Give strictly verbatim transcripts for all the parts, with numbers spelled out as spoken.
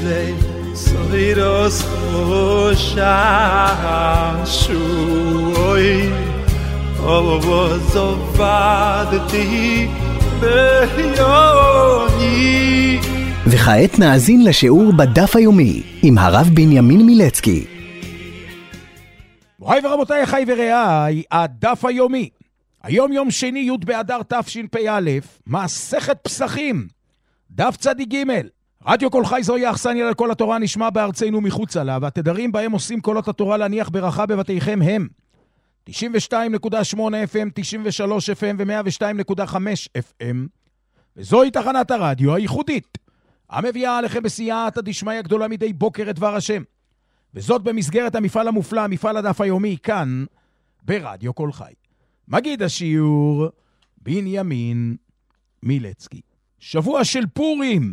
sei soiros shashui ovo zovadti beyoni. וכעת נאזין לשיעור בדף היומי עם הרב בנימין מילצקי. מוריי ורבותיי, אחיי ורעיי, הדף היומי. היום יום שני י' באדר תשפ"א, מסכת פסחים, דף צדיק ג'. רדיו כל חי זוהי האכסניה לכל התורה נשמע בארצנו מחוצה לה, והתדרים בהם עושים קולות התורה להניח ברכה בבתיכם הם תשעים ושתיים נקודה שמונה אף אם, תשעים ושלוש אף אם ו-מאה ושתיים נקודה חמש אף אם, וזוהי תחנת הרדיו הייחודית המביאה עליכם בסייעתא דשמיא גדולה מדי בוקר את דבר השם, וזאת במסגרת המפעל המופלא, מפעל הדף היומי, כאן ברדיו כל חי. מגיד השיעור בנימין מילצקי. שבוע של פורים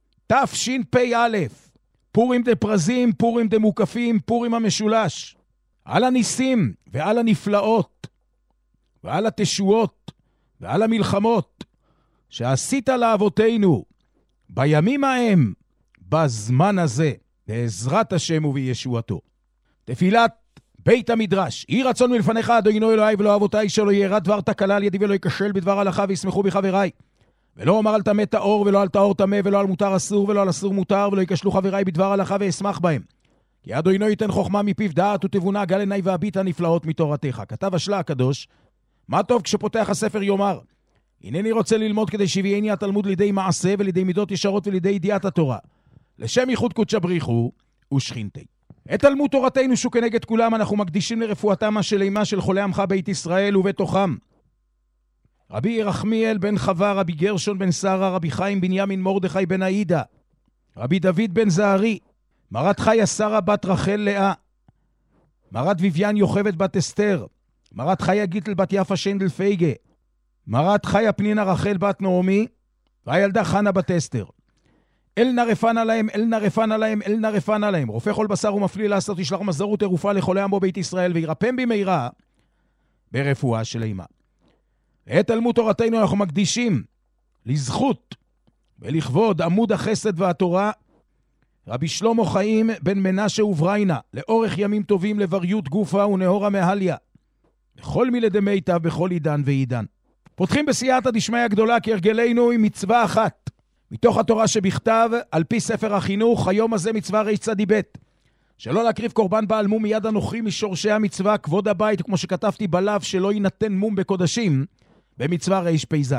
תשפ"א, פורים דה פרזים, פורים דה מוקפים, פורים המשולש, על הניסים ועל הנפלאות ועל התשועות ועל המלחמות שעשית לאבותינו בימים ההם, בזמן הזה, בעזרת השם ובישועתו. תפילת בית המדרש. יהי רצון מלפניך אדוני אלוהי ולא אבותיי, שלא ירא דבר תקלה על ידי ולא ייכשל בדבר הלכה וישמחו בחבריי. ולא אומר על טמא טהור ולא על טהור טמא ולא על מותר אסור ולא על אסור מותר, ולא ייכשלו חבריי בדבר הלכה ואשמח בהם. כי אדוני ייתן חוכמה מפיו דעת ותבונה, גל עיני והביט הנפלאות מתורתך. כתב השלה הקדוש, מה טוב כשפותח הספר יאמר, הנני רוצה ללמוד כדי שיביאני התלמוד לידי מעשה ולידי מידות ישרות ולידי ידיעת התורה, לשם ייחוד קודשא בריחו ושכינתי. את תלמוד תורתנו שכנגד כולם אנחנו מקדישים לרפואתם השלימה של חולי עמך בית ישראל ובתוכם רבי ירחמיאל בן חווה, רבי גרשון בן שרה, רבי חיים בנימין מרדכי בן עאידה, רבי דוד בן זערי, מרת חיה שרה בת רחל לאה, מרת ויביאן יוכבד בת אסתר, מרת חיה גיטל בת יפה שנדל פייגה, מרת חיה פנינה רחל בת נעמי, והילדה חנה בת אסתר. אל נרפן עליהם, אל נרפן עליהם, אל נרפן עליהם. רופא כל בשר ומפליא לעשות, ישלח מזור ותרופה לחולי עמו בית ישראל, וירפם במהרה ברפואה שלימה. את תלמוד תורתנו אנחנו מקדישים לזכות ולכבוד עמוד החסד והתורה, רבי שלמה חיים בן מנשה ובריינה, לאורך ימים טובים, לבריות גופה ונהורה מהליה, לכל מילי דמיטב בכל עידן ועידן. פותחים בסייעתא דשמיא גדולה כהרגלנו עם מצווה אחת מתוך התורה שבכתב על פי ספר החינוך. היום הזה מצווה ר' צדי ב', שלא להקריב קורבן בעל מום מיד אנוכי משורשי המצווה כבוד הבית, כמו שכתבתי בלב שלא יינתן מום בקודשים במצווה ר' פ' ז'.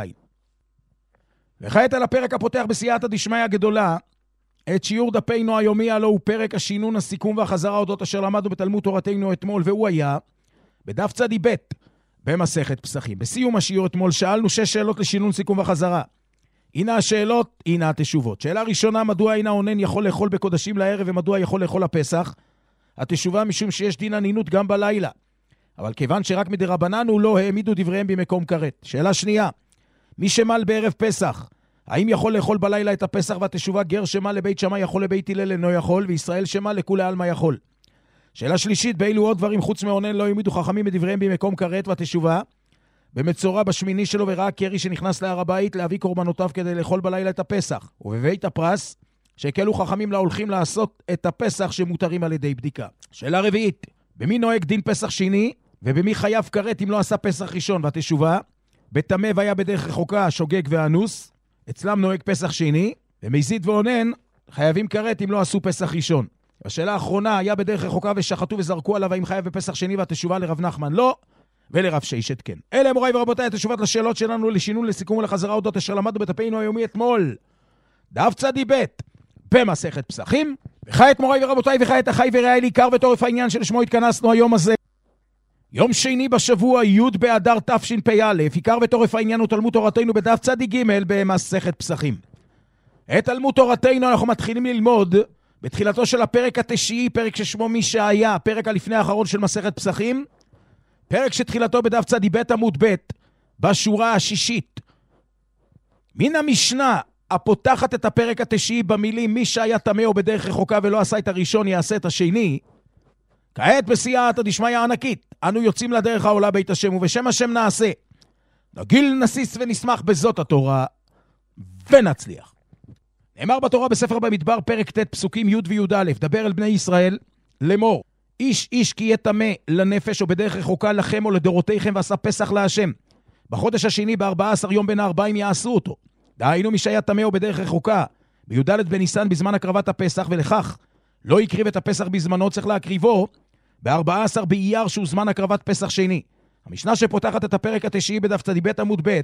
וכעת על הפרק הפותח בסייעתא דשמיא גדולה את שיעור דפינו היומי, הלא הוא פרק השינון, הסיכום והחזרה אודות אשר למדנו בתלמוד תורתנו אתמול, והוא היה בדף צדי ב' במסכת פסחים. בסיום השיעור אתמול שאלנו שש שאלות לשינון, סיכום וחזרה. הנה השאלות, הנה התשובות. שאלה ראשונה, מדוע אינה עונן יכול לאכול בקודשים לערב ומדוע יכול לאכול לפסח? התשובה, משום שיש דין ענינות גם בלילה, אבל כיוון שרק מדרבנן הוא לא העמידו דבריהם במקום כרת. שאלה שנייה, מי שמל בערב פסח, האם יכול לאכול בלילה את הפסח? והתשובה, גר שמל לבית שמאי יכול, לבית הלל אינו יכול, וישראל שמל לכולי עלמא יכול. שאלה שלישית, באילו עוד דברים חוץ מעונן לא העמידו חכמים בדבריהם במקום כרת? והתשובה, במצורע בשמיני שלו וראה קרי שנכנס להר הבית להביא קורבנותיו כדי לאכול בלילה את הפסח, ובבית הפרס שהקלו חכמים להולכים לעשות את הפסח שמותרים על ידי בדיקה. שאלה רביעית, במי נוהג דין פסח שני ובמי חייב כרת אם לא עשה פסח ראשון? והתשובה, בטמא והיה בדרך רחוקה שוגג ואנוס, אצלם נוהג פסח שני, ומזיד ועונן חייבים כרת אם לא עשו פסח ראשון. השאלה האחרונה, היה בדרך רחוקה ושחטו וזרקו עליו, האם חייב בפסח שני? והתשובה, לרב נחמן לא, ולרב ששת כן. אלה מוריי ורבותיי התשובות לשאלות שלנו, לשינון, לסיכום ולחזרה אודות אשר למדנו בדפנו היומי אתמול, דף צדי ב' במסכת פסחים. וכעת מוריי ורבותיי, וכעת אחיי ורעיי, לעיקר ותורף העניין שלשמו התכנסנו היום הזה, יום שני בשבוע י' באדר תשפ"א. עיקר ותורף העניין הוא תלמוד תורתנו בדף צדי ג' במסכת פסחים. את תלמוד תורתנו אנחנו מתחילים ללמוד בתחילתו של הפרק התשיעי, פרק ששמו מי שהיה, הפרק הלפני האחרון של מסכת פסחים, פרק שתחילתו בדף צדי ב' עמוד ב' בשורה השישית. מן המשנה הפותחת את הפרק התשיעי במילים מי שהיה טמא או בדרך רחוקה ולא עשה את הראשון יעשה את השני, כעת בסייעתא דשמיא ענקית אנו יוצאים לדרך העולה בית השם, ובשם השם נעשה, נגיל נסיס ונשמח בזאת התורה ונצליח. נאמר בתורה בספר במדבר פרק ט' פסוקים י' וי' א', דבר אל בני ישראל לאמור, איש איש כי יהיה טמא לנפש או בדרך רחוקה לכם או לדורותיכם ועשה פסח להשם. בחודש השני בארבעה עשר יום בין הארבעים יעשו אותו. דהיינו מי שהיה טמא או בדרך רחוקה בי"ד בניסן בזמן הקרבת הפסח, ולכך לא יקריב את הפסח בזמנו, צריך להקריבו ב-ארבעה עשר באייר שהוא זמן הקרבת פסח שני. המשנה שפותחת את הפרק התשיעי בדף צ"ב עמוד ב'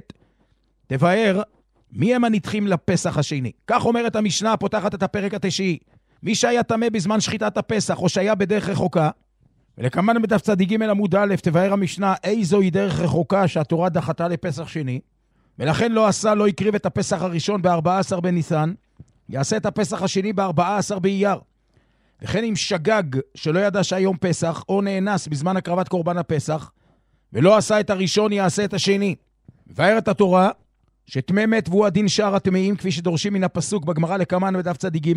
תבאר מי הם הנדחים לפסח השני. כך אומרת המשנה הפותחת את הפרק התשיעי, מי שהיה טמא בזמן שחיטת הפסח או שהיה בדרך רחוקה, ולכמן בדף צ"ג עמוד א' תבאר המשנה איזוהי דרך רחוקה שהתורה דחתה לפסח שני, ולכן לא עשה, לא יקריב את הפסח הראשון ב-ארבעה עשר בניסן, יעשה את הפסח השני ב-ארבעה עשר באייר. וכן אם שגג שלא ידע שהיום פסח, או נאנס בזמן הקרבת קורבן הפסח, ולא עשה את הראשון, יעשה את השני. מבארת התורה שטמא מת והוא הדין שאר הטמאים, כפי שדורשים מן הפסוק בגמרא לקמן בדף צ"ג,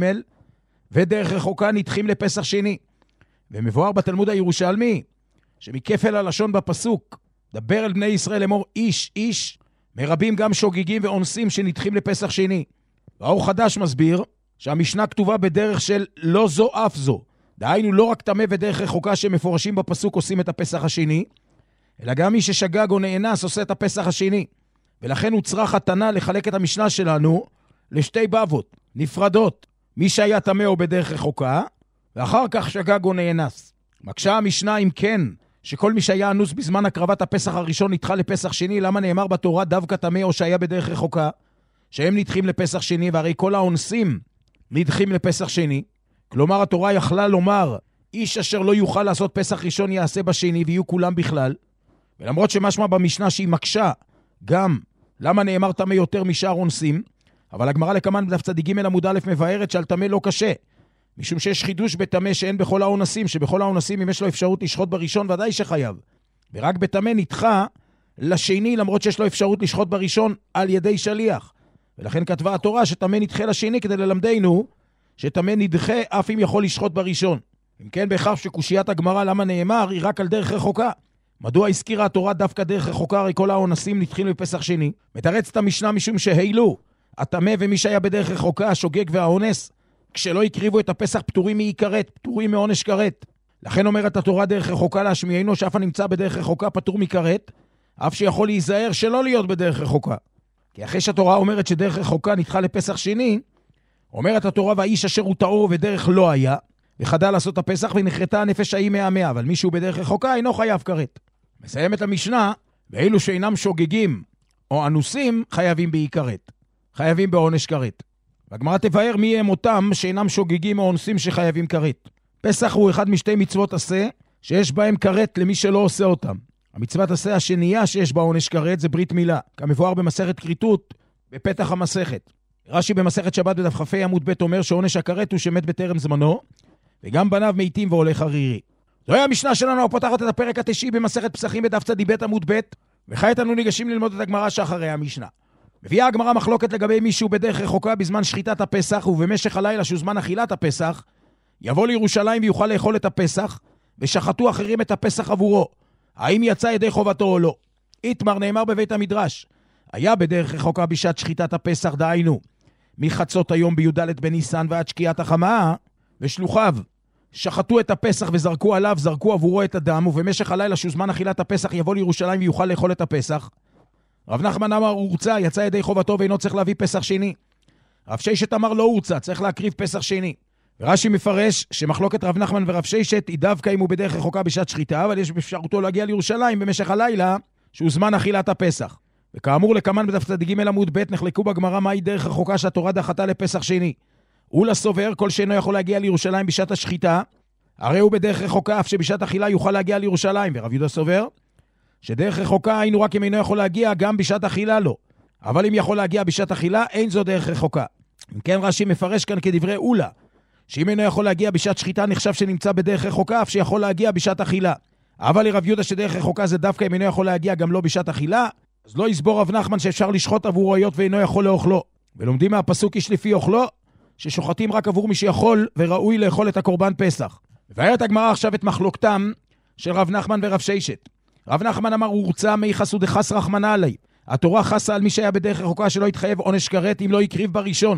ודרך רחוקה נדחים לפסח שני. ומבואר בתלמוד הירושלמי שמכפל הלשון בפסוק דבר אל בני ישראל לאמור איש איש, מרבים גם שוגגים ואונסים שנדחים לפסח שני. והאור חדש מסביר שהמשנה כתובה בדרך של לא זו אף זו, דהיינו לא רק טמא ודרך רחוקה שמפורשים בפסוק עושים את הפסח השני, אלא גם מי ששגג או נאנס עושה את הפסח השני. ולכן הוצרה חתנה לחלק את המשנה שלנו לשתי בבות נפרדות, מי שהיה טמא או בדרך רחוקה, ואחר כך שגג או נאנס. מקשה המשנה אם כן, שכל מי שהיה אנוס בזמן הקרבת הפסח הראשון נדחה לפסח שני, למה נאמר בתורה דווקא טמא או שהיה בדרך רחוקה, שהם נדחים לפסח שני, והרי כל האונסים נדחים לפסח שני. כלומר התורה יכלה לומר, איש אשר לא יוכל לעשות פסח ראשון יעשה בשני, ויהיו כולם בכלל. ולמרות שמשמע במשנה שהיא מקשה, גם למה נאמר טמא יותר משאר אונסים, אבל הגמרא לקמן בדף צ"ג עמוד א' מבארת שעל טמא לא קשה, משום שיש חידוש בטמא שאין בכל האונסים, שבכל האונסים אם יש לו אפשרות לשחוט בראשון ודאי שחייב, ורק בטמא נדחה לשני למרות שיש לו אפשרות לשחוט בראשון על ידי שליח. ולכן כתבה התורה שטמא נדחה לשני כדי ללמדנו שטמא נדחה אף אם יכול לשחוט בראשון. אם כן בכך שקושיית הגמרא למה נאמר היא רק על דרך רחוקה. מדוע הזכירה התורה דווקא דרך רחוקה, הרי כל האונסים נדחים לפסח שני? מתרצת המשנה משום שהילו הטמא ומי שהיה בדרך רחוקה, השוגג והאונס, כשלא יקריבו את הפסח פטורים מעיקרת, פטורים מעונש כרת. לכן אומרת התורה דרך רחוקה להשמיענו שאף הנמצא בדרך רחוקה פטור מכרת, אף שיכול להיזהר שלא להיות בדרך רחוקה. כי אחרי שהתורה אומרת שדרך רחוקה נדחה לפסח שני, אומרת התורה והאיש אשר הוא טהור ודרך לא היה, וחדל לעשות הפסח ונחרטה הנפש ההיא מהמאה, אבל מישהו בדרך רחוקה אינו חייב כרת. מסיימת המשנה, ואילו שאינם שוגגים או אנוסים חייבים בעיקרת, חייבים בעונש כרת. והגמרא תבאר מי הם אותם שאינם שוגגים או אונסים שחייבים כרת. פסח הוא אחד משתי מצוות עשה שיש בהם כרת למי שלא עושה אותם. המצוות עשה השנייה שיש בה עונש כרת זה ברית מילה, כמבואר במסכת כריתות בפתח המסכת. רש"י במסכת שבת בדף כ"ה עמוד ב' אומר שעונש הכרת הוא שמת בטרם זמנו, וגם בניו מתים והולך ערירי. זוהי המשנה שלנו הפותחת את הפרק התשיעי במסכת פסחים בדף צ"ב עמוד ב', וכעת אנו ניגשים ללמוד את הגמרא שאחרי המשנה. מביאה הגמרא מחלוקת לגבי מישהו בדרך רחוקה בזמן שחיטת הפסח ובמשך הלילה שהוא זמן אכילת הפסח, יבוא לירושלים ויוכל לאכול את הפסח, ושחטו אחרים את הפסח עבורו. האם יצא ידי חובתו או לא? איתמר נאמר בבית המדרש, היה בדרך רחוקה בשעת שחיטת הפסח, דהיינו, מחצות היום בי"ד בניסן ועד שקיעת החמה, ושלוחיו שחטו את הפסח וזרקו עליו, זרקו עבורו את הדם, ובמשך הלילה שהוא זמן אכילת הפסח יבוא לירושלים ויוכל לאכול את הפסח. רב נחמן אמר הורצה, יצא ידי חובתו ואינו צריך להביא פסח שני. רב ששת אמר לא הורצה, צריך להקריב פסח שני. ורש"י מפרש שמחלוקת רב נחמן ורב ששת היא דווקא אם הוא בדרך רחוקה בשעת שחיטה, אבל יש באפשרותו להגיע לירושלים במשך הלילה שהוא זמן אכילת הפסח. וכאמור לקמן בדף צ"ג עמוד ב' נחלקו בגמרא מהי דרך רחוקה שהתורה דחתה לפסח שני. הוא לסובר כל שאינו יכול להגיע לירושלים בשעת השחיטה, הרי הוא בדרך רחוקה אף שבשעת אכילה יוכל להגיע לירושלים. ורב יהודה סובר שדרך רחוקה היינו רק אם אינו יכול להגיע גם בשעת אכילה לא, אבל אם יכול להגיע בשעת אכילה אין זו דרך רחוקה. אם כן רש"י מפרש כאן כדברי אולה, שאם אינו יכול להגיע בשעת שחיטה נחשב שנמצא בדרך רחוקה אף שיכול להגיע בשעת אכילה. אבל לרב יהודה שדרך רחוקה זה דווקא אם אינו יכול להגיע גם לא בשעת אכילה, אז לא יסבור רב נחמן שאפשר לשחוט עבור היות ואינו יכול לאוכלו. ולומדים מהפסוק איש לפי אוכלו ששוחטים רק עבור מי שיכול וראוי לאכול את הקורבן פסח. ובארת הגמרא עכשיו את מחלוקתם של רב נחמן ורב ששת. רב נחמן אמר הורצה מי חסו דחס רחמנה עלי. התורה חסה על מי שהיה בדרך רחוקה שלא יתחייב עונש כרת אם לא יקריב בראשון.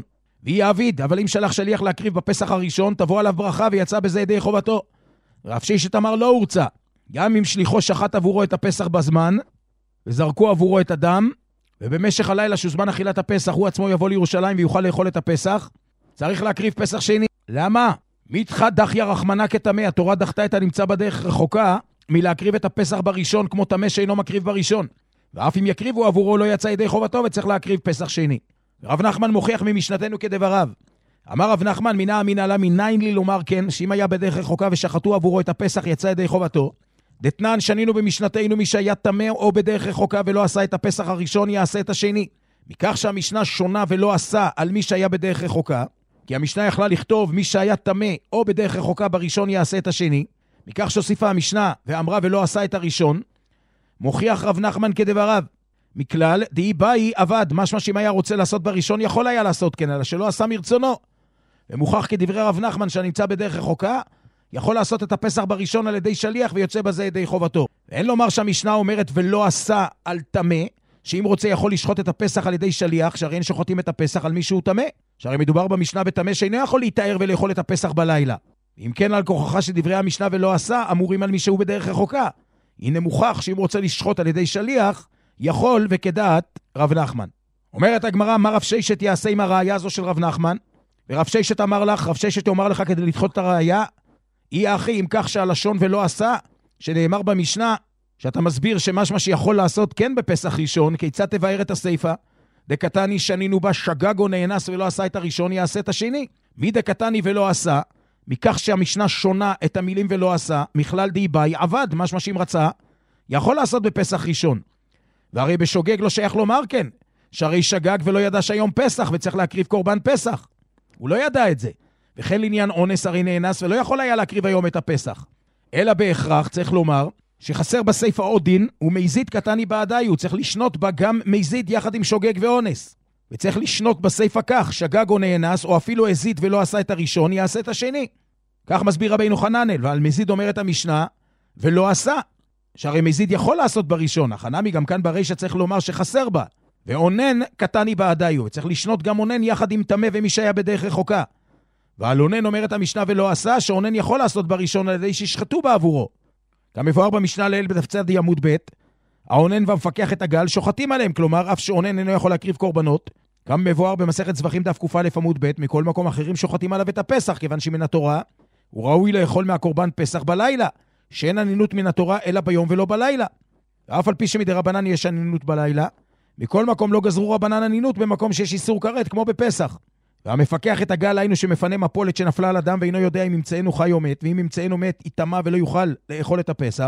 והיא עביד, אבל אם שלח שליח להקריב בפסח הראשון, תבוא עליו ברכה ויצא בזה ידי חובתו. רב ששת אמר לא הורצה, גם אם שליחו שחט עבורו את הפסח בזמן, וזרקו עבורו את הדם, ובמשך הלילה שזמן אכילת הפסח הוא עצמו יבוא לירושלים ויוכל לאכול את הפסח, צריך להקריב פסח שני. למה? מתחת דחיה רחמנה כתמה, התורה דחתה את הנמצא בדרך רחוקה מלהקריב את הפסח בראשון כמו תמה שאינו מקריב בראשון. ואף אם יקריבו עבורו לא יצא ידי חובתו וצריך להקריב פסח שני. רב נחמן מוכיח ממשנתנו כדבריו. אמר רב נחמן, מינה אמינה לה מניין לי לומר כן, שאם היה בדרך רחוקה ושחטו עבורו את הפסח יצא ידי חובתו. דתנן שנינו במשנתנו מי שהיה תמה או בדרך רחוקה ולא עשה את הפסח הראשון יעשה את השני. מכך שהמשנה שונה ולא עשה על מי שהיה בדרך רחוקה, כי המשנה יכלה לכתוב מי שהיה תמה או בדרך רחוקה בראשון יעשה את השני, מכך שהוסיפה המשנה ואמרה ולא עשה את הראשון, מוכיח רב נחמן כדבריו. מכלל, דהי באי עבד, משמע שאם היה רוצה לעשות בראשון יכול היה לעשות כן, אלא שלא עשה מרצונו. ומוכח כדברי רב נחמן שנמצא בדרך רחוקה, יכול לעשות את הפסח בראשון על ידי שליח ויוצא בזה ידי חובתו. ואין לומר שהמשנה אומרת ולא עשה על תמה, שאם רוצה יכול לשחוט את הפסח על ידי שליח, שהרי אין שוחטים את הפסח על מישהו תמה. שהרי מדובר במשנה בתמה שאינו יכול להתאר ולאכול את הפסח בלילה. אם כן על כוחך שדברי המשנה ולא עשה, אמורים על מישהו בדרך רחוקה. הנה מוכח שאם רוצה לשחוט על ידי שליח, יכול וכדעת רב נחמן. אומרת הגמרא, מה רב ששת יעשה עם הראיה הזו של רב נחמן? ורב ששת אמר לך, רב ששת אומר לך כדי לדחות את הראיה, היא אחי אם כך שהלשון ולא עשה, שנאמר במשנה, שאתה מסביר שמשמע שיכול לעשות כן בפסח ראשון, כיצד תבאר את הסייפה? דקתני שנינו בה שגג או נאנס ולא עשה את הראשון, יעשה את השני. מי דקתני ולא עשה? מכך שהמשנה שונה את המילים ולא עשה, מכלל די ביי עבד, משמע שאם רצה, יכול לעשות בפסח ראשון. והרי בשוגג לא שייך לומר כן, שהרי שגג ולא ידע שהיום פסח וצריך להקריב קורבן פסח. הוא לא ידע את זה. וכן לעניין אונס הרי נאנס ולא יכול היה להקריב היום את הפסח. אלא בהכרח צריך לומר שחסר בסייפה עוד דין, ומזיד קטני בעדיי, הוא צריך לשנות בה גם מזיד יחד עם שוגג ואונס. וצריך לשנות בסייפה כך, שגג או נאנס, או אפילו הזיד ולא עשה את הראשון, יעשה את השני. כך מסביר רבינו חננאל, ועל מזיד אומרת המשנה, ולא עשה. שהרי מזיד יכול לעשות בראשון, החנמי גם כאן ברישה צריך לומר שחסר בה. ואונן קטני בעדיי, וצריך לשנות גם אונן יחד עם תמה ומי שהיה בדרך רחוקה. ועל אונן אומרת המשנה ולא עשה, שאונן יכול לעשות בראשון על ידי שישחטו בעבורו. גם מבואר במשנה לאל בדף צ עמוד ב', האונן והמפקח את הגל שוחטים עליהם, כלומר אף שאונן אינו יכול להקריב קורבנות. גם מבואר במסכת זבחים דף ק"א עמוד ב', מכל מקום אחרים שוחטים עליו את הפסח, כיוון שמן התורה הוא ראוי לאכול מהקורבן פסח בלילה, שאין ענינות מן התורה אלא ביום ולא בלילה. ואף על פי שמדרבנן יש ענינות בלילה, מכל מקום לא גזרו רבנן ענינות במקום שיש איסור כרת כמו בפסח. והמפקח את הגל היינו שמפנה מפולת שנפלה על אדם ואינו יודע אם ימצאנו חי או מת, ואם ימצאנו מת יטמא ולא יוכל לאכול את הפסח.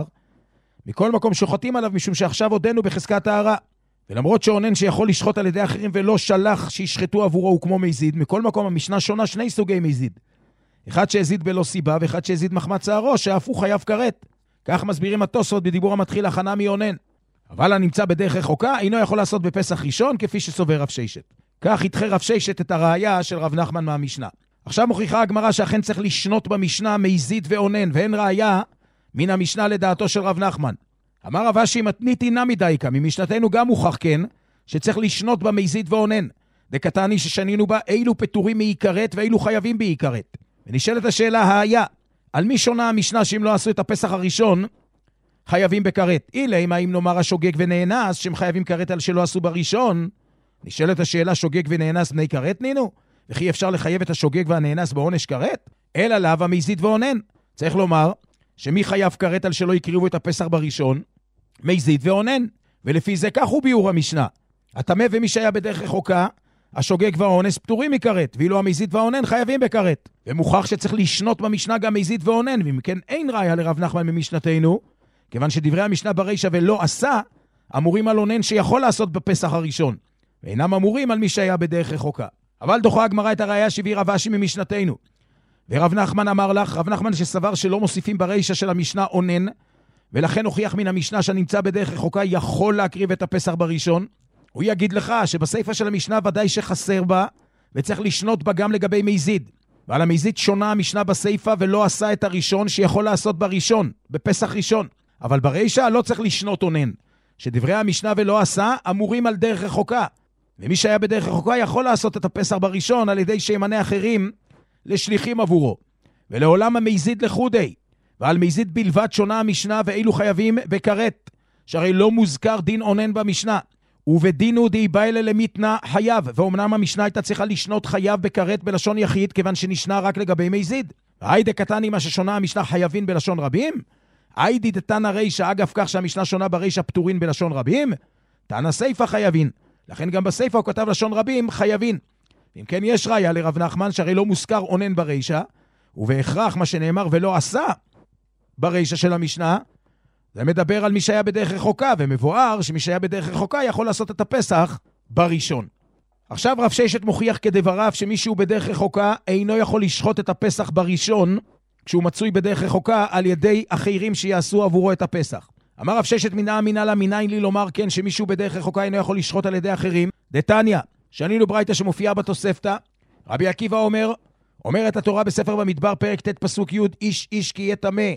מכל מקום שוחטים עליו משום שעכשיו עודנו בחזקת טהרה. ולמרות שאונן שיכול לשחוט על ידי אחרים ולא שלח שישחטו עבורו הוא כמו מזיד, מכל מקום המשנה שונה שני סוגי מזיד. אחד שהזיד בלא סיבה ואחד שהזיד מחמת צערו שאף הוא חייב כרת. כך מסבירים התוספות בדיבור המתחיל הכנה מאונן. אבל הנמצא בדרך רחוקה אינו יכול לעשות בפסח ראשון כפי שסובר רב ששת. כך ידחה רב ששת את הראיה של רב נחמן מהמשנה. עכשיו מוכיחה הגמרא שאכן צריך לשנות במשנה מזיד ואונן, ואין ראיה מן המשנה לדעתו של רב נחמן. אמר רב אשי מתניתי נמי דייקה, ממשנתנו גם מוכח כן, שצריך לשנות במזיד ואונן. דקתני ששנינו בה אילו פטורים מעיקרת ואילו חייבים בעיקרת. ונשאלת השאלה היה, על מי שונה המשנה שאם לא עשו את הפסח הראשון, חייבים בכרת? אילה, אם האם נאמר השוגג ונאנס, שהם חייבים כרת על שלא עשו בראשון, נשאלת השאלה שוגג ונאנס בני כרת נינו? וכי אפשר לחייב את השוגג והנאנס בעונש כרת? אלא לאו המזיד ואונן. צריך לומר שמי חייב כרת על שלא יקריבו את הפסח בראשון? מזיד ואונן. ולפי זה כך הוא ביור המשנה. התמה ומי שהיה בדרך רחוקה, השוגג והאונס פטורים מכרת, ואילו המזיד והאונן חייבים בכרת. ומוכח שצריך לשנות במשנה גם מזיד ואונן, ואם כן אין ראיה לרב נחמן ממשנתנו, כיוון שדברי המשנה ברישה ולא עשה, אמורים על אונן שיכול לעשות בפסח הראשון. ואינם אמורים על מי שהיה בדרך רחוקה. אבל דוחה הגמרא את הראיה שהביא רב אשי ממשנתנו. ורב נחמן אמר לך, רב נחמן שסבר שלא מוסיפים ברישה של המשנה אונן, ולכן הוכיח מן המשנה שנמצא בדרך רחוקה יכול להקריב את הפסח בראשון, הוא יגיד לך שבסייפה של המשנה ודאי שחסר בה, וצריך לשנות בה גם לגבי מזיד. ועל המזיד שונה המשנה בסייפה ולא עשה את הראשון שיכול לעשות בראשון, בפסח ראשון. אבל ברישה לא צריך לשנות אונן. שדברי המשנה ולא עשה אמורים על דרך רחוקה. ומי שהיה בדרך רחוקה יכול לעשות את הפסח בראשון על ידי שימנה אחרים לשליחים עבורו. ולעולם המזיד לחודי, ועל מזיד בלבד שונה המשנה, ואילו חייבים בכרת, שהרי לא מוזכר דין עונן במשנה. ובדינו די ביילה למיתנה חייב, ואומנם המשנה הייתה צריכה לשנות חייב בכרת בלשון יחיד, כיוון שנשנה רק לגבי מזיד. והיידה קטני מה ששונה המשנה חייבים בלשון רבים, היידי דתנא רישא, אגב כך שהמשנה שונה ברישא פטורין בלשון רבים, תנא סיפא חייבין. לכן גם בסיפא הוא כתב לשון רבים חייבין. אם כן יש ראיה לרב נחמן שהרי לא מוזכר עונן ברישא, ובהכרח מה שנאמר ולא עשה ברישא של המשנה, זה מדבר על מי שהיה בדרך רחוקה, ומבואר שמי שהיה בדרך רחוקה יכול לעשות את הפסח בראשון. עכשיו רב ששת מוכיח כדבריו שמישהו בדרך רחוקה אינו יכול לשחוט את הפסח בראשון, כשהוא מצוי בדרך רחוקה על ידי אחרים שיעשו עבורו את הפסח. אמר רב ששת מנעה מנהלה מניין לי לומר כן שמישהו בדרך רחוקה אינו יכול לשחוט על ידי אחרים. דתניא, שנינו ברייתא שמופיעה בתוספתא, רבי עקיבא אומר, אומרת התורה בספר במדבר פרק ט' פסוק י', איש איש כי יהיה טמא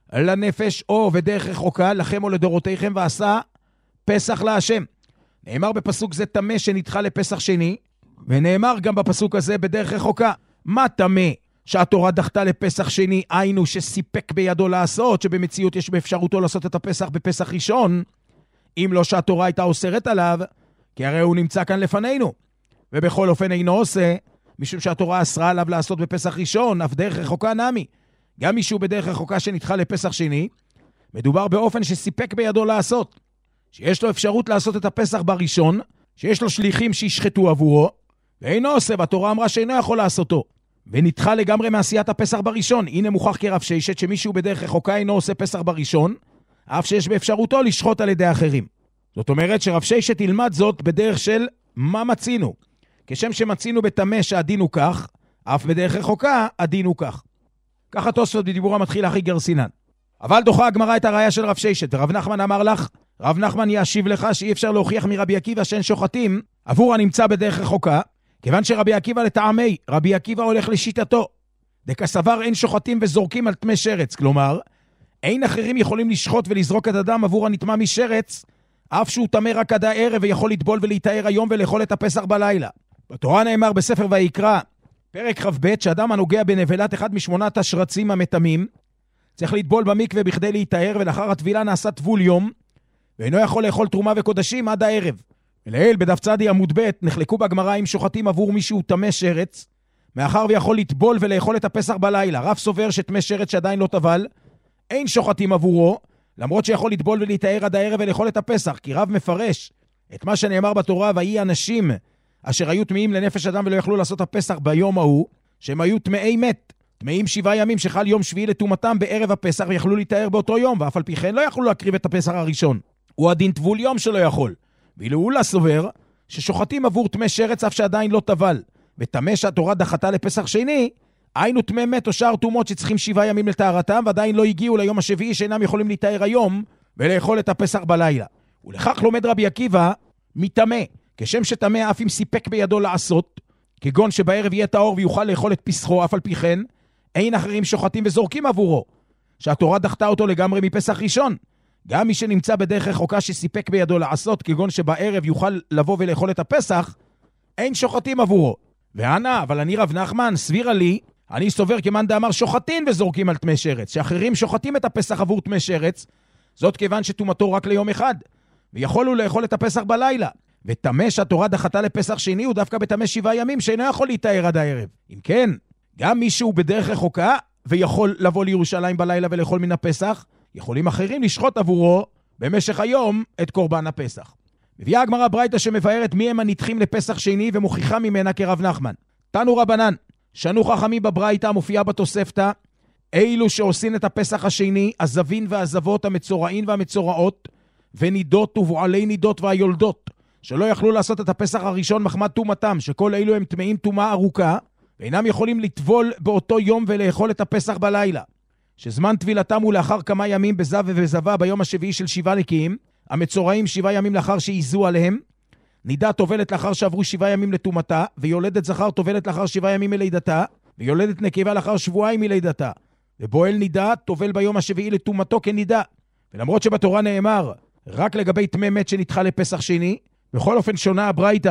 לנפש או בדרך רחוקה לכם או לדורותיכם, ועשה פסח להשם. נאמר בפסוק זה טמא שנדחה לפסח שני, ונאמר גם בפסוק הזה בדרך רחוקה. מה טמא שהתורה דחתה לפסח שני? היינו שסיפק בידו לעשות, שבמציאות יש באפשרותו לעשות את הפסח בפסח ראשון, אם לא שהתורה הייתה אוסרת עליו, כי הרי הוא נמצא כאן לפנינו, ובכל אופן אינו עושה, משום שהתורה אסרה עליו לעשות בפסח ראשון, אף דרך רחוקה נמי. גם מישהו בדרך רחוקה שנדחה לפסח שני, מדובר באופן שסיפק בידו לעשות, שיש לו אפשרות לעשות את הפסח בראשון, שיש לו שליחים שישחטו עבורו, ואינו עושה, והתורה אמרה שאינו יכול לעשותו, ונדחה לגמרי מעשיית הפסח בראשון. הנה מוכח כרב ששת שמישהו בדרך רחוקה אינו עושה פסח בראשון, אף שיש באפשרותו לשחוט על ידי אחרים. זאת אומרת שרב ששת ילמד זאת בדרך של מה מצינו. כשם שמצינו בטמא שהדין הוא כך, אף בדרך רחוקה הדין הוא כך. ככה תוספות בדיבור המתחיל אחי גרסינן. אבל דוחה הגמרא את הראיה של רב ששת, ורב נחמן אמר לך, רב נחמן ישיב לך שאי אפשר להוכיח מרבי עקיבא שאין שוחטים עבור הנמצא בדרך רחוקה, כיוון שרבי עקיבא לטעמי, רבי עקיבא הולך לשיטתו. דקסבר אין שוחטים וזורקים על טמא שרץ, כלומר, אין אחרים יכולים לשחוט ולזרוק את הדם עבור הנטמא משרץ, אף שהוא טמא רק עד הערב ויכול לטבול ולהיטהר היום ולאכול את הפסח בלילה. בתורה נאמר בספר ויקרא, פרק כ"ב, שאדם הנוגע בנבלת אחד משמונת השרצים המתמים, צריך לטבול במקווה בכדי להיטהר, ולאחר הטבילה נעשה טבול יום, ואינו יכול לאכול תרומה וקודשים עד הערב. ולאל בדף צדי עמוד ב' נחלקו בגמרא אם שוחטים עבור מישהו טמא שרץ, מאחר ויכול לטבול ולאכול את הפסח בלילה. רב סובר שטמא שרץ שעדיין לא טבל, אין שוחטים עבורו, למרות שיכול לטבול ולהיטהר עד הערב ולאכול את הפסח, כי רב מפרש את מה שנאמר בתורה, ויהי אנשים אשר היו טמאים לנפש אדם ולא יכלו לעשות הפסח ביום ההוא, שהם היו טמאי מת, טמאים שבעה ימים שחל יום שביעי לטומאתם בערב הפסח ויכלו להיטהר באותו יום, ואף על פי כן לא יכלו להקריב את הפסח הראשון. הוא הדין טבול יום שלא יכול. ואילו הוא סובר ששוחטים עבור טמא שרץ אף שעדיין לא טבל, וטמא שהתורה דחתה לפסח שני, היינו טמא מת או שאר טומאות שצריכים שבעה ימים לטהרתם, ועדיין לא הגיעו ליום השביעי שאינם יכולים להיטהר היום ולאכול את הפסח בלילה. ולכך לומד רבי עקיבא מטמא, כשם שטמא אף אם סיפק בידו לעשות, כגון שבערב יהיה טהור ויוכל לאכול את פסחו, אף על פי כן אין אחרים שוחטים וזורקים עבורו, שהתורה דחתה אותו לגמרי מפסח ראשון. גם מי שנמצא בדרך רחוקה שסיפק בידו לעשות, כגון שבערב יוכל לבוא ולאכול את הפסח, אין שוחטים עבורו. וענה, אבל אני רב נחמן, סבירה לי, אני סובר כמאן דאמר שוחטים וזורקים על טמא שרץ, שאחרים שוחטים את הפסח עבור טמא שרץ, זאת כיוון שטומאתו רק ליום אחד, ויכולו לאכול את הפסח בלילה. וטמא שהתורה דחתה לפסח שני הוא דווקא בטמא שבעה ימים שאינו יכול להיטהר עד הערב. אם כן, גם מישהו בדרך רחוקה ויכול לבוא לירושלים בלילה ולאכול מן הפסח, יכולים אחרים לשחוט עבורו במשך היום את קורבן הפסח. מביאה הגמרא ברייתא שמבארת מי הם הנדחים לפסח שני ומוכיחה ממנה כרב נחמן. תנו רבנן, שנו חכמים בברייתא המופיעה בתוספתא, אילו שעושים את הפסח השני, הזבין והזבות, המצורעים והמצורעות, ונידות ובועלי נידות והיולדות, שלא יכלו לעשות את הפסח הראשון מחמת טומאתם, שכל אלו הם טמאים טומאה ארוכה, ואינם יכולים לטבול באותו יום ולאכול את הפסח בלילה. שזמן טבילתם הוא לאחר כמה ימים בזב ובזבה ביום השביעי של שבעה נקיים, המצורעים שבעה ימים לאחר שאיזו עליהם, נידה טובלת לאחר שעברו שבעה ימים לטומאתה, ויולדת זכר טובלת לאחר שבעה ימים מלידתה, ויולדת נקבה לאחר שבועיים מלידתה, ובועל נידה טובל ביום השביעי לטומאתו כנידה. ולמרות שבתורה נאמר רק לגבי טמא מת שנדחה לפסח שני, בכל אופן שונה הברייתא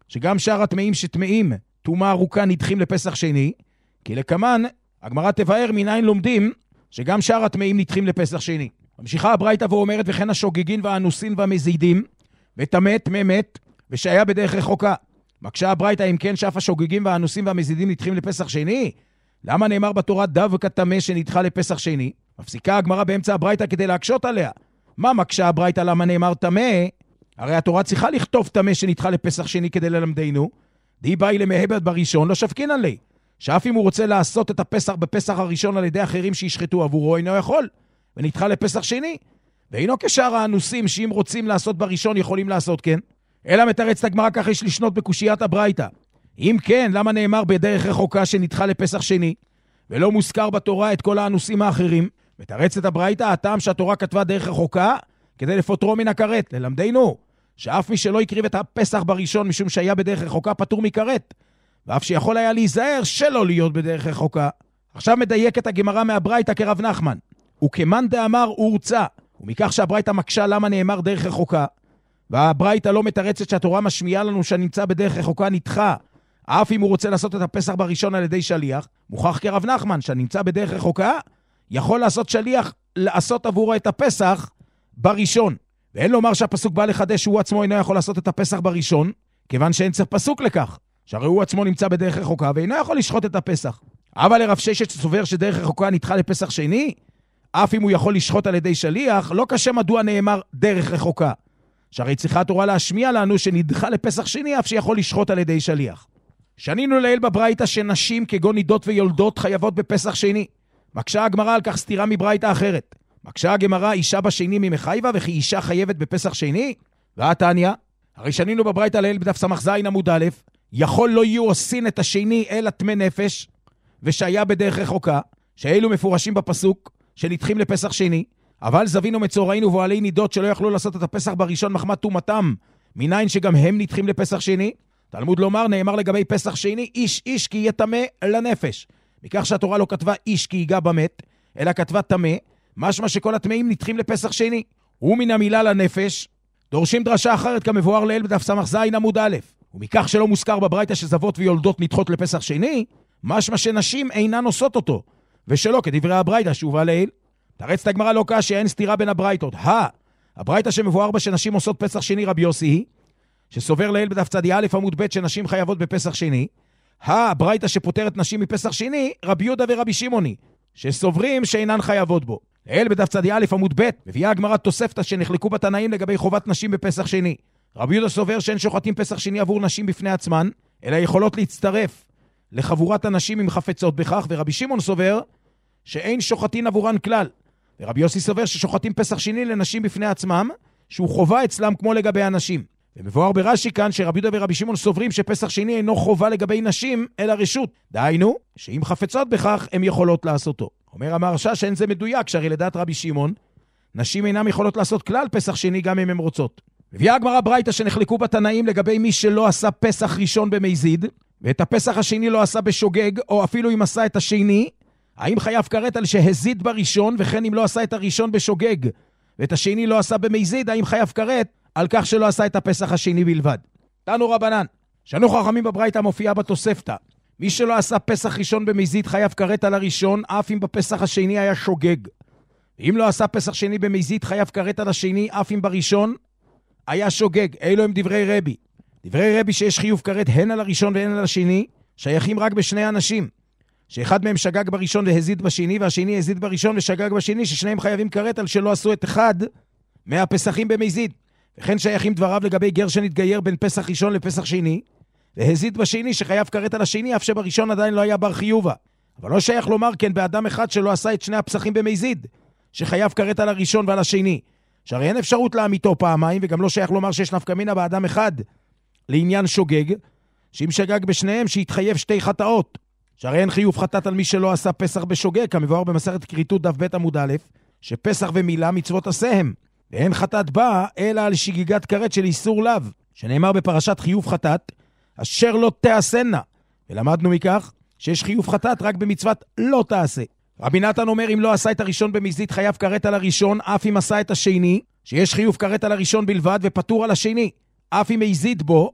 שגם שאר הטמאים שטמאים תומה ארוכה נדחים לפסח שני, כי לכמן, הגמרא תבאר מניין לומדים שגם שאר הטמאים נדחים לפסח שני. ממשיכה הברייתא ואומרת, וכן השוגגין והאנוסין והמזידים, וטמא טמא מת, ושהיה בדרך רחוקה. מקשה הברייתא, אם כן שאף השוגגים והאנוסים והמזידים נדחים לפסח שני, למה נאמר בתורה דווקא טמא שנדחה לפסח שני? מפסיקה הגמרא באמצע הברייתא כדי להקשות עליה. מה מקשה הברייתא למה נאמר טמא? הרי התורה צריכה לכתוב טמא שנדחה לפסח שני כדי ללמדנו. די באי למהבד בראשון, לא שפקין עלי. שאף אם הוא רוצה לעשות את הפסח בפסח הראשון על ידי אחרים שישחטו עבורו, אינו יכול, ונדחה לפסח שני. ואינו כשאר האנוסים שאם רוצים לעשות בראשון יכולים לעשות כן. אלא מתרצת הגמרא כך יש לשנות בקושיית הברייתא. אם כן, למה נאמר בדרך רחוקה שנדחה לפסח שני, ולא מוזכר בתורה את כל האנוסים האחרים? מתרצת הברייתא, הטעם שהתורה כתבה דרך רחוקה, כדי לפוטרו מן הכרת, ללמדנו, שאף מי שלא יקריב את הפסח בראשון משום שהיה בדרך רחוקה פטור מכרת, ואף שיכול היה להיזהר שלא להיות בדרך רחוקה. עכשיו מדייק את הגמרא מהברייתא כרב נחמן, וכמן דאמר הורצה, ומכך שהברייתא מקשה למה נאמר דרך רחוקה, והברייתא לא מתרצת שהתורה משמיעה לנו שנמצא בדרך רחוקה נדחה, אף אם הוא רוצה לעשות את הפסח בראשון על ידי שליח, מוכח כרב נחמן שנמצא בדרך רחוקה, יכול לעשות שליח לעשות עבורו את הפסח בראשון. ואין לומר שהפסוק בא לחדש שהוא עצמו אינו יכול לעשות את הפסח בראשון, כיוון שאין צריך פסוק לכך, שהרי הוא עצמו נמצא בדרך רחוקה ואינו יכול לשחוט את הפסח. אבל לרב ששת סובר שדרך רחוקה נדחה לפסח שני, אף אם הוא יכול לשחוט על ידי שליח, לא קשה מדוע נאמר דרך רחוקה. שהרי צריכה התורה להשמיע לנו שנדחה לפסח שני, אף שיכול לשחוט על ידי שליח. שנינו לעיל בברייתא שנשים כגון נידות ויולדות חייבות בפסח שני. מקשה הגמרא על כך סתירה מברייתא אחרת. מקשה הגמרא אישה בשני ממחייבה וכי אישה חייבת בפסח שני? והתניא, הרי שנינו בברייתא לעיל בדף סמך זין עמוד א', יכול לא יהיו עושין את השני אלא טמא נפש, ושהיה בדרך רחוקה, שאלו מפורשים בפסוק שנדחים לפסח שני, אבל זבינו מצורעינו ועלי נידות שלא יכלו לעשות את הפסח בראשון מחמת טומאתם, מניין שגם הם נדחים לפסח שני. תלמוד לומר, נאמר לגבי פסח שני, איש איש כי יהיה טמא לנפש. מכך שהתורה לא כתבה איש כי ייגע במת, אלא כתבה טמא, משמע שכל הטמאים נדחים לפסח שני. ומן המילה לנפש, דורשים דרשה אחרת כמבואר לעיל בדף סמך זין עמוד א', ומכך שלא מוזכר בברייתא שזוות ויולדות נדחות לפסח שני, משמע שנשים אינן עושות אותו, ושלא כדברי הברייתא שהובא לעיל. תרצת הגמרא לא קשה, אין סתירה בין הברייתות. הא, הברייתא שמבואר בה שנשים עושות פסח שני רבי יוסי היא, שסובר לעיל בדף צדי א' עמוד ב' שנשים חייבות בפסח שני. הא, הברייתא שפותרת נשים מפסח שני, רבי יהודה ורבי שמעוני, שסוברים שאינן חייבות בו. לעיל בדף צדי א' עמוד ב' מביאה הגמרא תוספתא שנחלקו בתנאים לגבי חובת נשים בפסח שני. רבי יהודה סובר שאין שוחטים פסח שני עבור נשים בפני עצמן, אלא יכולות להצטרף לחבורת הנשים עם חפצות בכך, ורבי שמעון סובר שאין שוחטין עבורן כלל. ורבי יוסי סובר ששוחטים פסח שני לנשים בפני עצמם, שהוא חובה אצלם כמו לגבי הנשים. ומבואר ברש"י כאן שרבי יהודה ורבי שמעון סוברים שפסח שני אינו חובה לגבי נשים, אלא רשות. דהיינו, שאם חפצות בכך, הן יכולות לעשותו. אומר המהרש"א שאין זה מדויק, שהרי לדעת רבי שמעון, נשים אינם יכולות לעשות כלל פסח שני גם אם הן רוצות. מביאה הגמרא ברייתא שנחלקו בתנאים לגבי מי שלא עשה פסח ראשון במזיד, ואת הפסח השני לא עשה בשוגג, או אפילו אם עשה את השני, האם חייב כרת על שהזיד בראשון, וכן אם לא עשה את הראשון בשוגג, ואת השני לא עשה במזיד, האם חייב כרת על כך שלא עשה את הפסח השני בלבד. תנו רבנן, שנו חכמים בברייתא מופיעה בתוספתא, מי שלא עשה פסח ראשון במזיד חייב כרת על הראשון, אף אם בפסח השני היה שוגג. ואם לא עשה פסח שני במזיד חייב כרת על השני, אף אם בראשון היה שוגג. אלו הם דברי רבי. דברי רבי שיש חיוב כרת הן על הראשון והן על השני, שייכים רק בשני אנשים. שאחד מהם שגג בראשון והזיד בשני, והשני הזיד בראשון ושגג בשני, ששניהם חייבים כרת על שלא עשו את אחד מהפסחים במזיד. וכן שייכים דבריו לגבי גר שנתגייר בין פסח ראשון לפסח שני, והזיד בשני שחייב כרת על השני, אף שבראשון עדיין לא היה בר חיובה. אבל לא שייך לומר כן באדם אחד שלא עשה את שני הפסחים במזיד, שחייב כרת על הראשון ועל השני. שהרי אין אפשרות להמיתו פעמיים, וגם לא שייך לומר שיש נפקא מינה באדם אחד לעניין שוגג, שאם שגג בשניהם שיתחייב שתי חטאות. שהרי אין חיוב חטאת על מי שלא עשה פסח בשוגג, כמבואר במסכת כריתות דף ב' עמוד א', שפסח ומילה מצוות עשיהם, ואין חטאת בה אלא על שגיגת כרת של איסור לאו, שנאמר בפרשת חיוב חטאת, אשר לא תעשנה. ולמדנו מכך שיש חיוב חטאת רק במצוות לא תעשה. רבי נתן אומר, אם לא עשה את הראשון במזיד חייב כרת על הראשון, אף אם עשה את השני, שיש חיוב כרת על הראשון בלבד ופטור על השני, אף אם הזיד בו,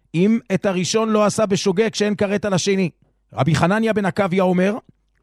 אם את הראשון לא עשה בשוגג שאין כרת על השני. רבי חנניה בן עקביה אומר,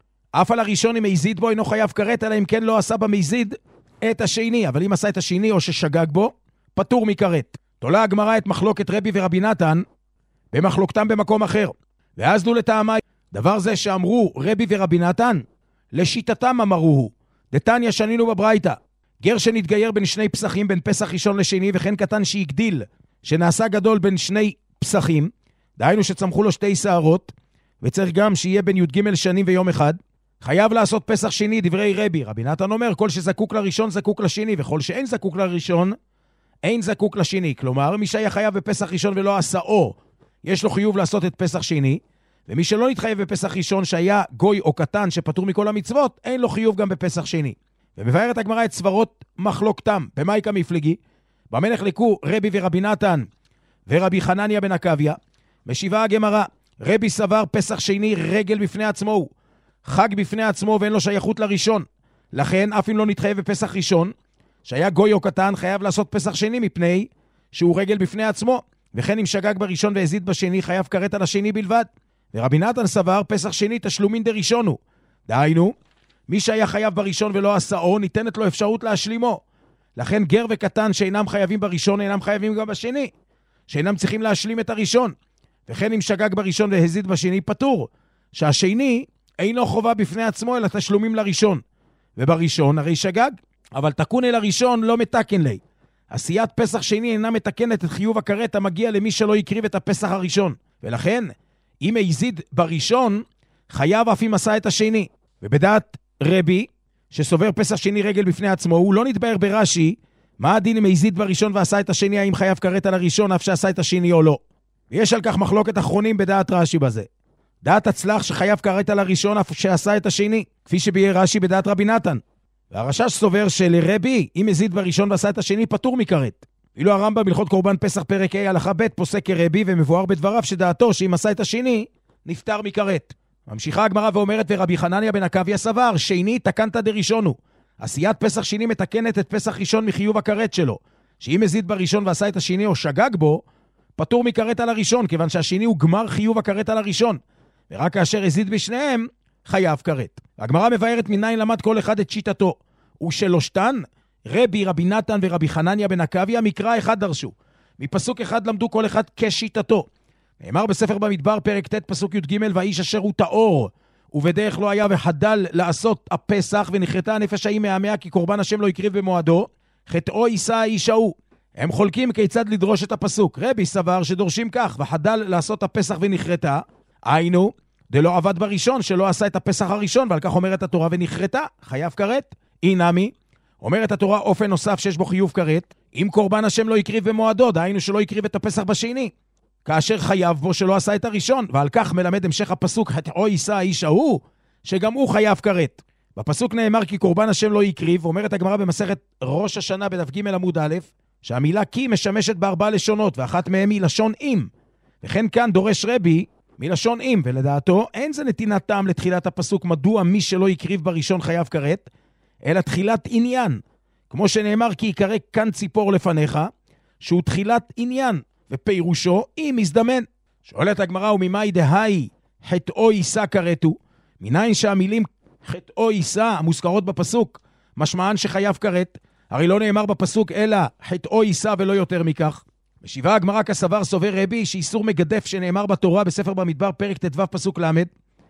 אף על הראשון אם הזיד בו אינו חייב כרת, אלא אם כן לא עשה במזיד את השני, אבל אם עשה את השני או ששגג בו, פטור מכרת. תולה הגמרא את מחלוקת רבי ורבי נתן במחלוקתם במקום אחר. ואז דו לטעמי, דבר זה שאמרו רבי ורבי נתן, לשיטתם אמרוהו, דתניא שנינו בברייתא, גר שנתגייר בין שני פסחים, בין פסח ראשון לשני, וכן קטן שהגדיל, שנעשה גדול בין שני פסחים, דהיינו שצמחו לו שתי שערות, וצריך גם שיהיה בין י"ג שנים ויום אחד, חייב לעשות פסח שני, דברי רבי. רבי נתן אומר, כל שזקוק לראשון זקוק לשני, וכל שאין זקוק לראשון, אין זקוק לשני. כלומר, מי שהיה חייב בפסח ראשון ולא עשאו, יש לו חיוב לעשות את פסח שני, ומי שלא נתחייב בפסח ראשון שהיה גוי או קטן שפטור מכל המצוות, אין לו חיוב גם בפסח שני. ומבארת הגמרא את סברות מחלוקתם. במאי כמפלגי? במה נחלקו רבי ורבי נתן ורבי חנניה בן עקביה? משיבה הגמרא, רבי סבר פסח שני רגל בפני עצמו הוא, חג בפני עצמו ואין לו שייכות לראשון. לכן, אף אם לא נתחייב בפסח ראשון, שהיה גוי או קטן, חייב לעשות פסח שני מפני שהוא רגל בפני עצמו. וכן אם שגג בראשון והזיד בשני, חייב כרת על השני בלבד. ורבי נתן סבר פסח שני תשלומין דראשון הוא. דהיינו, מי שהיה חייב בראשון ולא עשאו, ניתנת לו אפשרות להשלימו. לכן גר וקטן שאינם חייבים בראשון, אינם חייבים גם בשני, שאינם צריכים להשלים את הראשון. וכן אם שגג בראשון והזיד בשני, פטור, שהשני אינו חובה בפני עצמו, אלא תשלומים לראשון. ובראשון הרי שגג, אבל תקון אל הראשון לא מתקן לי. עשיית פסח שני אינה מתקנת את חיוב הכרת המגיע למי שלא יקריב את הפסח הראשון. ולכן, אם הזיד בראשון, חייב אף אם עשה את השני. ובדעת רבי, שסובר פסח שני רגל בפני עצמו, הוא לא נתבהר ברש"י, מה הדין אם הזיד בראשון ועשה את השני, האם חייב כרת על הראשון, אף שעשה את השני או לא. ויש על כך מחלוקת אחרונים בדעת רש"י בזה. דעת הצלח שחייב כרת על הראשון, אף שעשה את השני, כפי שביאר רש"י בדעת רבי נתן. והרש"ש סובר שלרבי, אם הזיד בראשון ועשה את השני, פטור מכרת. אילו הרמב"ם בהלכות קורבן פסח פרק ה' הלכה ב' פוסק כרבי, ומבואר בדבריו שדעתו שאם עשה את השני, נפטר מכרת. ממשיכה הגמרא ואומרת, ורבי חנניה בן עקביה סבר, שני תקנת דראשונו. עשיית פסח שני מתקנת את פסח ראשון מחיוב הכרת שלו, שאם הזיד בראשון ועשה את השני או שגג בו, פטור מכרת על הראשון, כיוון שהשני הוא גמר חיוב הכרת על הראשון, ורק כאשר הזיד בשניהם, חייב כרת. הגמרא מבארת מניין למד כל אחד את שיטתו, ושלושתן, רבי, רבי נתן ורבי חנניה בן עקביה, מקרא אחד דרשו. מפסוק אחד למדו כל אחד כשיטתו. נאמר בספר במדבר פרק ט' פסוק י"ג, והאיש אשר הוא טהור, ובדרך לא היה וחדל לעשות הפסח, ונחרטה הנפש ההיא מהמאה, כי קורבן השם לא יקריב במועדו, חטאו יישא האיש ההוא. הם חולקים כיצד לדרוש את הפסוק. רבי סבר שדורשים כך, וחדל לעשות הפסח ונחרטה, היינו, דלא עבד בראשון, שלא עשה את הפסח הראשון, ועל כך אומרת התורה ונחרטה, חייב כרת. אינמי, אומרת התורה אופן נוסף שיש בו חיוב כרת, אם קורבן השם לא יקריב במועדו, דהיינו שלא יקריב את הפסח בשני, כאשר חייב בו שלא עשה את הראשון, ועל כך מלמד המשך הפסוק, חטאו יישא האיש ההוא, שגם הוא חייב כרת. בפסוק נאמר כי קורבן השם לא יקריב, אומרת הגמרא במסכת ראש השנה בדף ג' עמוד א', שהמילה כי משמשת בארבע לשונות, ואחת מהם היא לשון אם. וכן כאן דורש רבי מלשון אם, ולדעתו אין זה נתינת טעם לתחילת הפסוק, מדוע מי שלא יקריב בראשון חייב כרת, אלא תחילת עניין, כמו שנאמר כי יקרא כאן ציפור לפניך, שהוא תחילת עניין, ופירושו אם מזדמן. שואלת הגמרא, וממאי דהי חטאו יישא כרתו, מניין שהמילים חטאו יישא המוזכרות בפסוק משמען שחייב כרת, הרי לא נאמר בפסוק אלא חטאו יישא ולא יותר מכך. משיבה הגמרא כסבר סובר רבי שאיסור מגדף שנאמר בתורה בספר במדבר פרק ט"ו פסוק למד,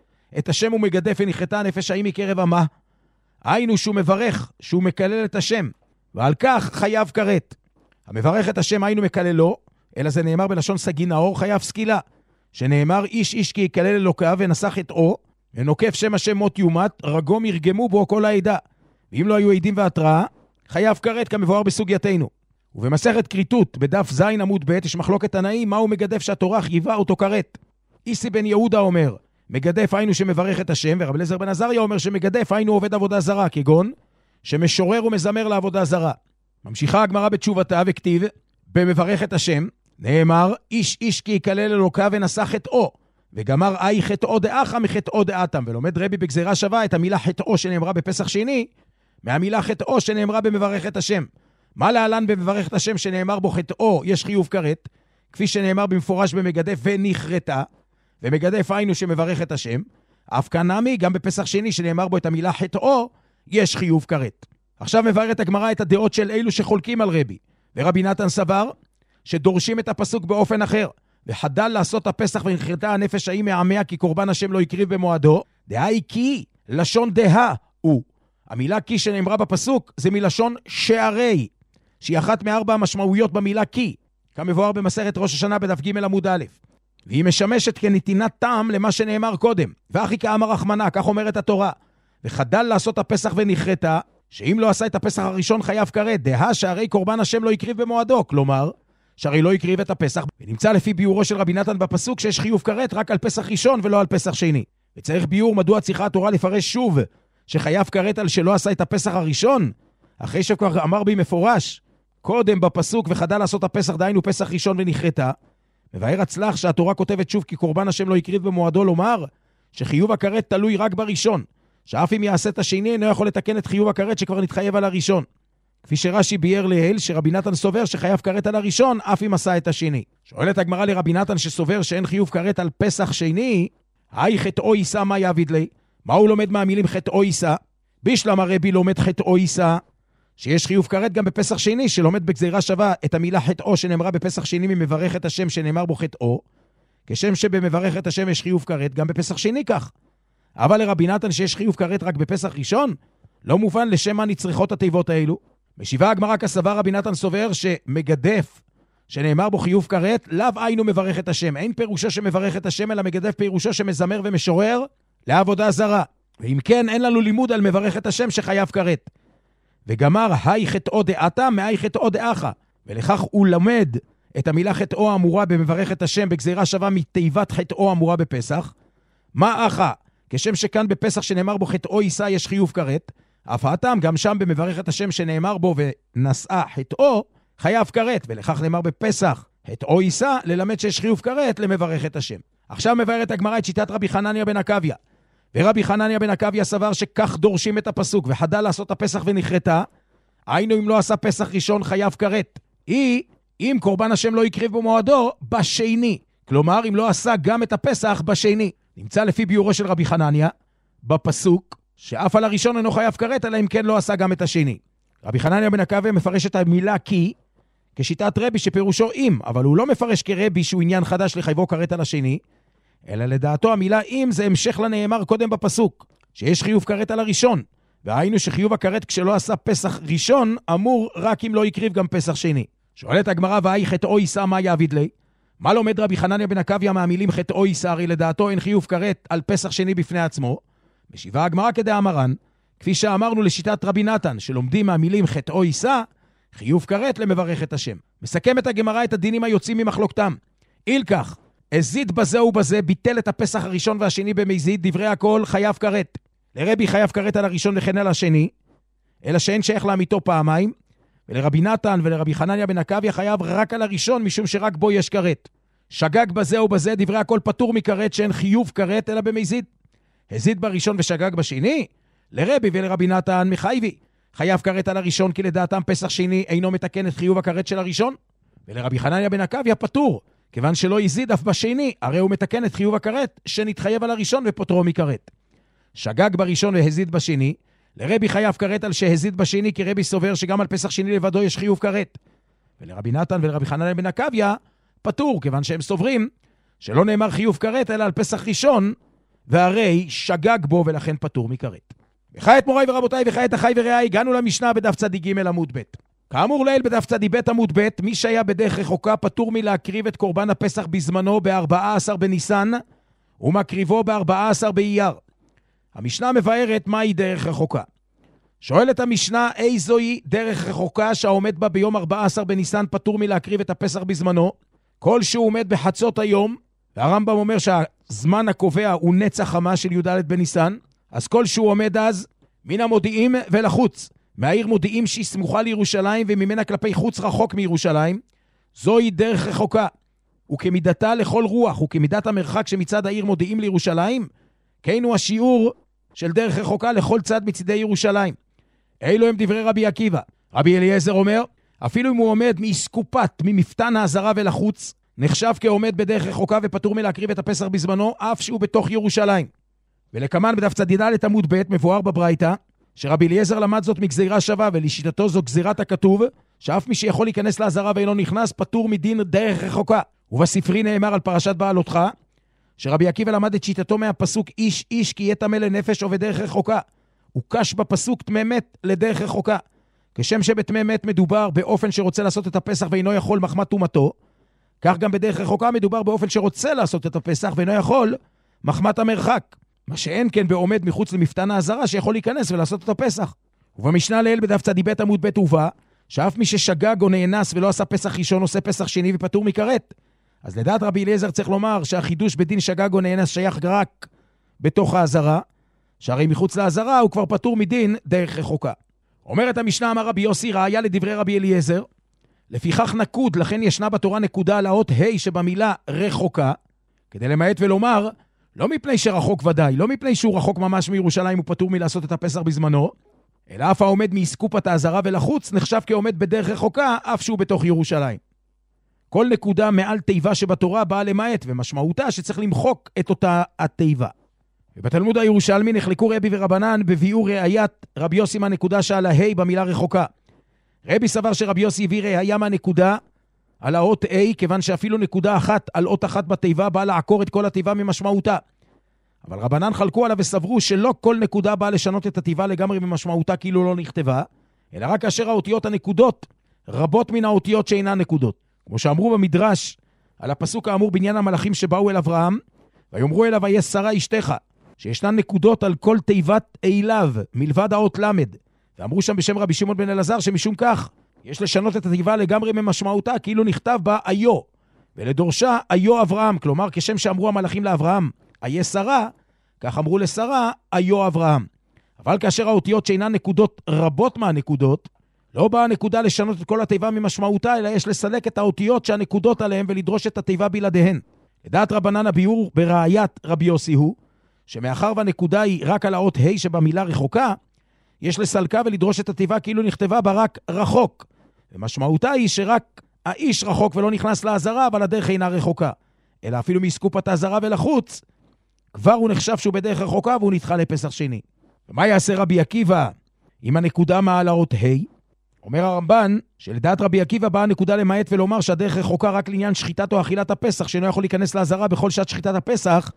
את השם הוא מגדף ונחרטה הנפש ההיא מקרב עמה, היינו שהוא מברך, שהוא מקלל את השם, ועל כך חייב כרת. המברך את השם היינו מקללו, אלא זה נאמר בלשון סגי נאור, חייב סקילה, שנאמר איש איש כי יקלל אלוקיו ונסח את אור, ונוקף שם השם מות יומת, רגום ירגמו בו כל העדה. ואם לא היו עדים והתראה, חייב כרת כמבואר בסוגייתנו. ובמסכת כריתות, בדף זין עמוד ב', יש מחלוקת תנאים, מהו מגדף שהתורה חייבה אותו כרת. איסי בן יהודה אומר, מגדף היינו שמברך את השם, ורב אליעזר בן עזריה אומר שמגדף היינו עובד עבודה זרה, כגון שמשורר ומזמר לעבודה זרה. ממשיכה הגמרא בתשובתה וכתיב, במברך את השם, נאמר, איש איש כי יקלל אלוקיו ונסח חטאו, וגמר אי חטאו דאחה מחטאו דאתם, ולומד רבי בגזירה שווה את המילה חטאו שנאמרה בפסח שני, מהמילה חטאו שנאמרה במברך את השם. מה להלן במברך את השם שנאמר בו חטאו יש חיוב כרת? כפי שנאמר במפורש במגדף ונכרתה, ומגדף היינו שמברך את השם, אף כאן נמי, גם בפסח שני שנאמר בו את המילה חטאו, יש חיוב כרת. עכשיו מבארת הגמרא את הדעות של אלו שחולקים על רבי, ורבי נתן סבר שדורשים את הפסוק באופן אחר, וחדל לעשות הפסח ונכרתה הנפש ההיא מעמיה כי קורבן השם לא יקריב במועדו, דהי כי לשון דה הוא. המילה כי שנאמרה בפסוק זה מלשון שערי, שהיא אחת מארבע המשמעויות במילה כי, כמבואר במסכת ראש השנה בדף ג' עמוד א', והיא משמשת כנתינת טעם למה שנאמר קודם, ואחי כאמר רחמנה, כך אומרת התורה, וחדל לעשות הפסח ונכרתה, שאם לא עשה את הפסח הראשון חייב כרת, דה שהרי קורבן השם לא יקריב במועדו, כלומר, שהרי לא יקריב את הפסח, ונמצא לפי ביורו של רבי נתן בפסוק שיש חיוב כרת רק על פסח ראשון ולא על פסח שני. וצריך ביור מדוע צריכה התורה לפרש שוב שחייב כרת על שלא עשה את הפסח הראשון, אחרי שכבר אמר בי מפורש, קודם בפסוק וחדל לעשות הפסח דהיינו פסח ראשון ונכרתה, מבאר הצלח שהתורה כותבת שוב כי קורבן השם לא יקריב במועדו, לומר שחיוב הכרת תלוי רק בראשון, שאף אם יעשה את השני אינו יכול לתקן את חיוב הכרת שכבר נתחייב על הראשון. כפי שרש"י ביאר לעיל שרבי נתן סובר שחייב כרת על הראשון אף אם עשה את השני. שואלת הגמרא לרבי נתן שסובר שאין חיוב כרת על פסח שני, היי חטאו יישא מה יעביד לי? מה הוא לומד מהמילים חטאו יישא? בשלמה רבי לומד חטאו יישא, שיש חיוב כרת גם בפסח שני, שלומד בגזירה שווה את המילה חטאו שנאמרה בפסח שני ממברך את השם שנאמר בו חטאו, כשם שבמברך את השם יש חיוב כרת גם בפסח שני כך. אבל לרבי נתן שיש חיוב כרת רק בפסח ראשון, לא מובן לשם מה נצריכות התיבות האלו. משיבה הגמרא כסבר רבי נתן סובר שמגדף שנאמר בו חיוב כרת, לאו היינו מברך את השם. אין פירושו שמברך את השם, אלא מגדף פירושו שמזמר ומשורר לעבודה זרה. ואם כן, אין לנו לימוד על מברך את השם שחייב כרת. וגמר, היי חטאו דעתה, מהי חטאו דעכה. ולכך הוא למד את המילה חטאו אמורה במברך את השם בגזירה שווה מתיבת חטאו אמורה בפסח. מה אחא? כשם שכאן בפסח שנאמר בו חטאו יישא יש חיוב כרת, אף האטם גם שם במברך את השם שנאמר בו ונשאה חטאו, חייב כרת, ולכך נאמר בפסח חטאו יישא ללמד שיש חיוב כרת למברך את השם. עכשיו מבארת הגמרא את שיטת רבי חנניה בן עקביה. ורבי חנניה בן עקביה סבר שכך דורשים את הפסוק, וחדל לעשות הפסח ונכרתה, היינו אם לא עשה פסח ראשון חייב כרת. היא, אם קורבן השם לא יקריב במועדו, בשני. כלומר, אם לא עשה גם את הפסח בשני. נמצא לפי ביורו של רבי חנניה, בפסוק, שאף על הראשון אינו חייב כרת, אלא אם כן לא עשה גם את השני. רבי חנניה בן עקביה מפרש את המילה כי, כשיטת רבי שפירושו אם, אבל הוא לא מפרש כרבי שהוא עניין חדש לחייבו כרת על השני, אלא לדעתו המילה אם זה המשך לנאמר קודם בפסוק, שיש חיוב כרת על הראשון, והיינו שחיוב הכרת כשלא עשה פסח ראשון, אמור רק אם לא יקריב גם פסח שני. שואלת הגמרא, והי חטאו יישא מה יעביד לי? מה לומד רבי חנניה בן עקביה מהמילים חטאו יישא? הרי לדעתו אין חיוב כרת על פסח שני בפני עצמו. משיבה הגמרא כדאמרן, כפי שאמרנו לשיטת רבי נתן, שלומדים מהמילים חטאו יישא, חיוב כרת למברך את השם. מסכמת הגמרא את הדינים היוצאים ממחלוקתם. אילכך, הזיד בזה ובזה, ביטל את הפסח הראשון והשני במזיד, דברי הכל חייב כרת. לרבי חייב כרת על הראשון וכן על השני, אלא שאין שייך לאמיתו פעמיים, ולרבי נתן ולרבי חנניה בן עקביה חייב רק על הראשון, משום שרק בו יש כרת. שגג בזה ובזה, דברי הכל פטור מכרת, שאין חיוב כרת אלא במזיד. הזיד בראשון ושגג בשני, לרבי ולרבי נתן מחייבי. חייב כרת על הראשון, כי לדעתם פסח שני אינו מתקן את חיוב הכרת של הראשון, ולרבי חנניה בן עקביה פטור, כיוון שלא יזיד אף בשני, הרי הוא מתקן את חיוב הכרת שנתחייב על הראשון ופוטרו מכרת. שגג בראשון והזיד בשני, לרבי חייב כרת על שהזיד בשני, כי רבי סובר שגם על פסח שני לבדו יש חיוב כרת. ולרבי נתן ולרבי חנניה בן עקביה פטור, כיוון שהם סוברים שלא נאמר חיוב כרת אלא על פסח ראשון, והרי שגג בו ולכן פטור מכרת. וכעת מוריי ורבותיי וכעת אחי ורעי, הגענו למשנה בדף צדיק ג' עמוד ב'. כאמור לעיל בדף צדיק ב' עמוד ב', מי שהיה בדרך רחוקה פטור מלהקריב את קורבן הפסח בזמנו ב-ארבעה עשר בניסן, ומקריבו ב-ארבעה עשר באייר. המשנה מבארת מהי דרך רחוקה. שואלת המשנה, איזוהי דרך רחוקה שהעומד בה ביום ארבעה עשר בניסן פטור מלהקריב את הפסח בזמנו? כל שהוא עומד בחצות היום, והרמב"ם אומר שהזמן הקובע הוא נצח חמה של י"ד בניסן, אז כל שהוא עומד אז מן המודיעים ולחוץ, מהעיר מודיעים שהיא סמוכה לירושלים וממנה כלפי חוץ רחוק מירושלים, זוהי דרך רחוקה. וכמידתה לכל רוח, וכמידת המרחק שמצד העיר מודיעים לירושלים, כן הוא השיעור של דרך רחוקה לכל צד מצדי ירושלים. אלו הם דברי רבי עקיבא. רבי אליעזר אומר, אפילו אם הוא עומד מאסקופת, ממפתן העזרה ולחוץ, נחשב כעומד בדרך רחוקה ופטור מלהקריב את הפסח בזמנו, אף שהוא בתוך ירושלים. ולכמן בדף צדידלת עמוד ב' מבואר בברייתא, שרבי אליעזר למד זאת מגזירה שווה, ולשיטתו זו גזירת הכתוב, שאף מי שיכול להיכנס לעזרה ואינו נכנס, פטור מדין דרך רחוקה. ובספרי נאמר על פרשת בעלותך, שרבי עקיבא למד את שיטתו מהפסוק איש איש כי יהיה טמא לנפש או בדרך רחוקה. הוא קש בפסוק טמא מת לדרך רחוקה. כשם שבטמא מת מדובר באופן שרוצה לעשות את הפסח ואינו יכול מחמת טומאתו, כך גם בדרך רחוקה מדובר באופן שרוצה לעשות את הפסח ואינו יכול מחמת המרחק. מה שאין כן בעומד מחוץ למפתן העזרה שיכול להיכנס ולעשות את הפסח. ובמשנה לאל בדף צדיבית עמוד ב' הובא, שאף מי ששגג או נאנס ולא עשה פסח ראשון עושה פסח שני ופטור מכרת. אז לדעת רבי אליעזר צריך לומר שהחידוש בדין שגג או נאנס שייך רק בתוך העזרה, שהרי מחוץ לעזרה הוא כבר פטור מדין דרך רחוקה. אומרת המשנה, אמר רבי יוסי, ראיה לדברי רבי אליעזר, לפיכך נקוד, לכן ישנה בתורה נקודה על האות ה' שבמילה רחוקה, כדי למעט ולומר, לא מפני שרחוק ודאי, לא מפני שהוא רחוק ממש מירושלים ופטור מלעשות את הפסח בזמנו, אלא אף העומד מאסקופת העזרה ולחוץ נחשב כעומד בדרך רחוקה, אף שהוא בתוך ירושלים. כל נקודה מעל תיבה שבתורה באה למעט, ומשמעותה שצריך למחוק את אותה התיבה. ובתלמוד הירושלמי נחלקו רבי ורבנן בביאור ראיית רבי יוסי מהנקודה שעל ההי במילה רחוקה. רבי סבר שרבי יוסי הביא ראיה מהנקודה על האות A, כיוון שאפילו נקודה אחת על אות אחת בתיבה באה לעקור את כל התיבה ממשמעותה. אבל רבנן חלקו עליו וסברו שלא כל נקודה באה לשנות את התיבה לגמרי ממשמעותה כאילו לא נכתבה, אלא רק כאשר האותיות הנקודות רבות מן האותיות שאינן נקודות. כמו שאמרו במדרש על הפסוק האמור בעניין המלאכים שבאו אל אברהם, ויאמרו אליו היה שרה אשתך, שישנן נקודות על כל תיבת אליו מלבד האות למד. ואמרו שם בשם רבי שמעון בן אלעזר שמשום כך יש לשנות את התיבה לגמרי ממשמעותה כאילו נכתב בה איו, ולדורשה איו אברהם, כלומר כשם שאמרו המלאכים לאברהם היה שרה, כך אמרו לשרה איו אברהם. אבל כאשר האותיות שאינן נקודות רבות מהנקודות, לא באה הנקודה לשנות את כל התיבה ממשמעותה, אלא יש לסלק את האותיות שהנקודות עליהן ולדרוש את התיבה בלעדיהן. לדעת רבנן הביאור בראיית רבי יוסי הוא, שמאחר והנקודה היא רק על האות ה' שבמילה רחוקה, יש לסלקה ולדרוש את התיבה כאילו נכתבה בה רק רחוק. ומשמעותה היא שרק האיש רחוק ולא נכנס לעזרה, אבל הדרך אינה רחוקה. אלא אפילו מסקופת העזרה ולחוץ, כבר הוא נחשב שהוא בדרך רחוקה והוא נדחה לפסח שני. ומה יעשה רבי עקיבא עם הנקודה מעל האות ה'? אומר הרמב"ן שלדעת רבי עקיבא באה הנקודה למעט ולומר שהדרך רחוקה רק לעניין שחיטת או אכילת הפסח, שאינו יכול להיכנס לעזרה בכל שעת שחיטת הפסח,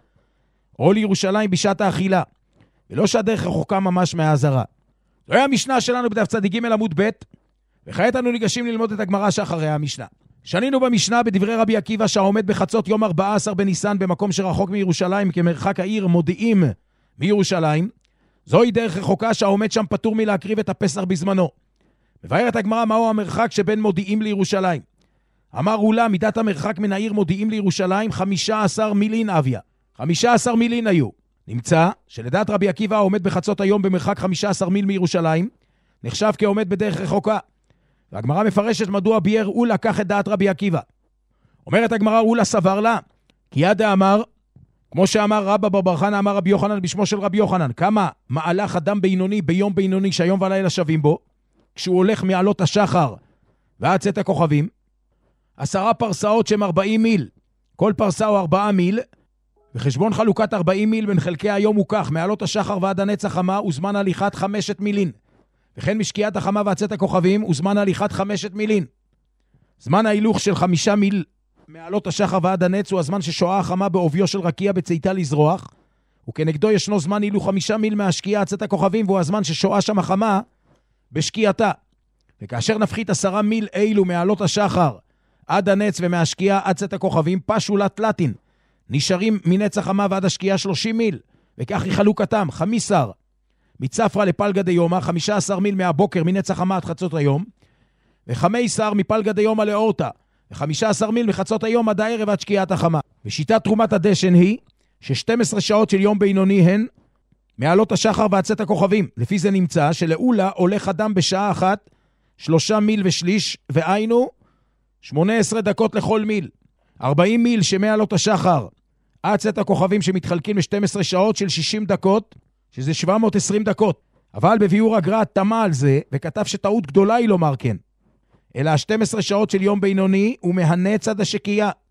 או לירושלים בשעת האכילה, ולא שהדרך רחוקה ממש מהעזרה. זו היה המשנה שלנו בדף צדיק ג' עמוד ב', וכעת אנו ניגשים ללמוד את הגמרא שאחרי המשנה. שנינו במשנה בדברי רבי עקיבא שהעומד בחצות יום ארבעה עשר בניסן במקום שרחוק מירושלים כמרחק העיר מודיעים מירושלים, זוהי דרך רחוקה שהעומד שם פטור מלהקריב את הפסח בזמנו. מבארת הגמרא מהו המרחק שבין מודיעים לירושלים. אמר אולה מידת המרחק מן העיר מודיעים לירושלים חמישה עשר מילין אביה. חמישה עשר מילין היו. נמצא שלדעת רבי עקיבא העומד בחצות היום במרחק חמישה עשר מיל מירושלים נחשב כעומד בדרך רחוקה. והגמרא מפרשת מדוע ביאר אולה כך את דעת רבי עקיבא. אומרת הגמרא אולה סבר לה, כי יד אמר, כמו שאמר רבא בר בר חנא אמר רבי יוחנן בשמו של רבי יוחנן, כמה מהלך אדם בינוני ביום בינוני שהיום ולילה שווים בו, כשהוא הולך מעלות השחר ועד צאת הכוכבים, עשרה פרסאות שהם ארבעים מיל, כל פרסה הוא ארבעה מיל, וחשבון חלוקת ארבעים מיל בין חלקי היום הוא כך, מעלות השחר ועד הנץ החמה הוא זמן הליכת חמשת מילין, וכן משקיעת החמה ועד צאת הכוכבים הוא זמן הליכת חמשת מילין. זמן ההילוך של חמישה מיל מעלות השחר ועד הנץ הוא הזמן ששואה החמה בעוביו של רקיע בצאתה לזרוח, וכנגדו ישנו זמן הילוך חמישה מיל מהשקיעה עד צאת הכוכבים, והוא הזמן ששואה שם החמה בשקיעתה. וכאשר נפחית עשרה מיל אילו מעלות השחר עד הנץ ומהשקיעה עד צאת הכוכבים, פשו לתלתין, נשארים מנץ החמה ועד השקיעה שלושים מיל, וכך היא חלוקתם, חמיסר מצפרה לפלגה דיומה, חמישה עשר מיל מהבוקר מנץ החמה עד חצות היום, וחמיסר מפלגה דיומה לאורטה, ו-חמישה עשר מיל מחצות היום עד הערב עד שקיעת החמה. ושיטת תרומת הדשן היא ש-שתים עשרה שעות של יום בינוני הן מעלות השחר ועד צאת הכוכבים. לפי זה נמצא שלאולה הולך אדם בשעה אחת שלושה מיל ושליש, והיינו שמונה עשרה דקות לכל מיל. ארבעים מיל שמעלות השחר עד צאת הכוכבים שמתחלקים ל-שתים עשרה שעות של שישים דקות, שזה שבע מאות ועשרים דקות. אבל בביאור הגר"א תמה על זה וכתב שטעות גדולה היא לומר כן, אלא ה-שתים עשרה שעות של יום בינוני הוא מהנץ עד השקיעה,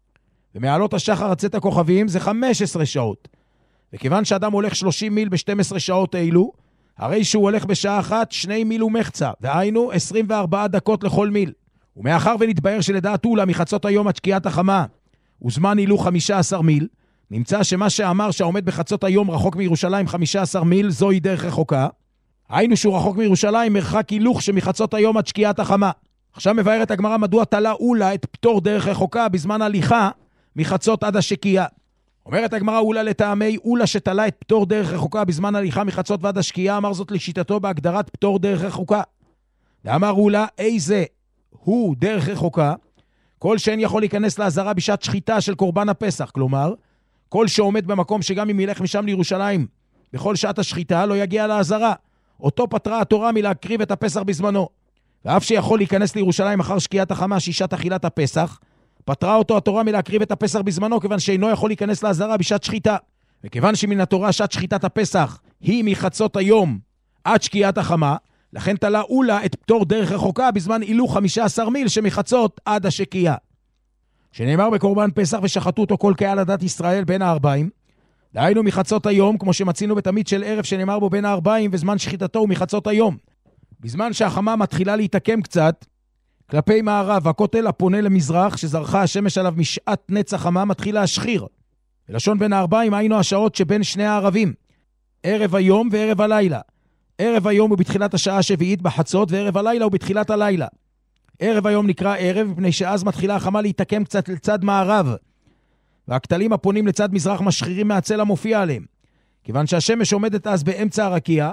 ומעלות השחר עד צאת הכוכבים זה חמש עשרה שעות. וכיוון שאדם הולך שלושים מיל ב-שתים עשרה שעות אילו, הרי שהוא הולך בשעה אחת שני מיל ומחצה, והיינו עשרים וארבע דקות לכל מיל. ומאחר ונתבהר שלדעת אולה מחצות היום עד שקיעת החמה, וזמן אילו חמישה עשר מיל, נמצא שמה שאמר שהעומד בחצות היום רחוק מירושלים חמישה עשר מיל, זוהי דרך רחוקה. היינו שהוא רחוק מירושלים מרחק הילוך שמחצות היום עד שקיעת החמה. עכשיו מבארת הגמרא מדוע תלה אולה את פטור דרך רחוקה בזמן הליכה מחצות עד השקיעה. אומרת הגמרא אולה לטעמי אולה שתלה את פטור דרך רחוקה בזמן הליכה מחצות ועד השקיעה, אמר זאת לשיטתו בהגדרת פטור דרך רחוקה. ואמר אולה, איזה הוא דרך רחוקה? כל שאין יכול להיכנס לעזרה בשעת שחיטה של קורבן הפסח, כלומר, כל שעומד במקום שגם אם ילך משם לירושלים בכל שעת השחיטה לא יגיע לעזרה. אותו פטרה התורה מלהקריב את הפסח בזמנו. ואף שיכול להיכנס לירושלים אחר שקיעת החמה שישת אכילת הפסח, פטרה אותו התורה מלהקריב את הפסח בזמנו, כיוון שאינו יכול להיכנס לעזרה בשעת שחיטה. וכיוון שמן התורה שעת שחיטת הפסח היא מחצות היום עד שקיעת החמה, לכן תלה אולה את פטור דרך רחוקה בזמן אילו חמישה עשר מיל שמחצות עד השקיעה. שנאמר בקורבן פסח ושחטו אותו כל קהל עדת ישראל בין הארבעים, דהיינו מחצות היום, כמו שמצינו בתמיד של ערב שנאמר בו בין הארבעים, וזמן שחיטתו הוא מחצות היום. בזמן שהחמה מתחילה להתעקם קצת, כלפי מערב, הכותל הפונה למזרח, שזרחה השמש עליו משעת נץ החמה, מתחיל להשחיר. בלשון בין הארבעים היינו השעות שבין שני הערבים, ערב היום וערב הלילה. ערב היום הוא בתחילת השעה השביעית בחצות, וערב הלילה הוא בתחילת הלילה. ערב היום נקרא ערב, מפני שאז מתחילה החמה להתעקם קצת לצד מערב, והכתלים הפונים לצד מזרח משחירים מהצל המופיע עליהם. כיוון שהשמש עומדת אז באמצע הרקיע,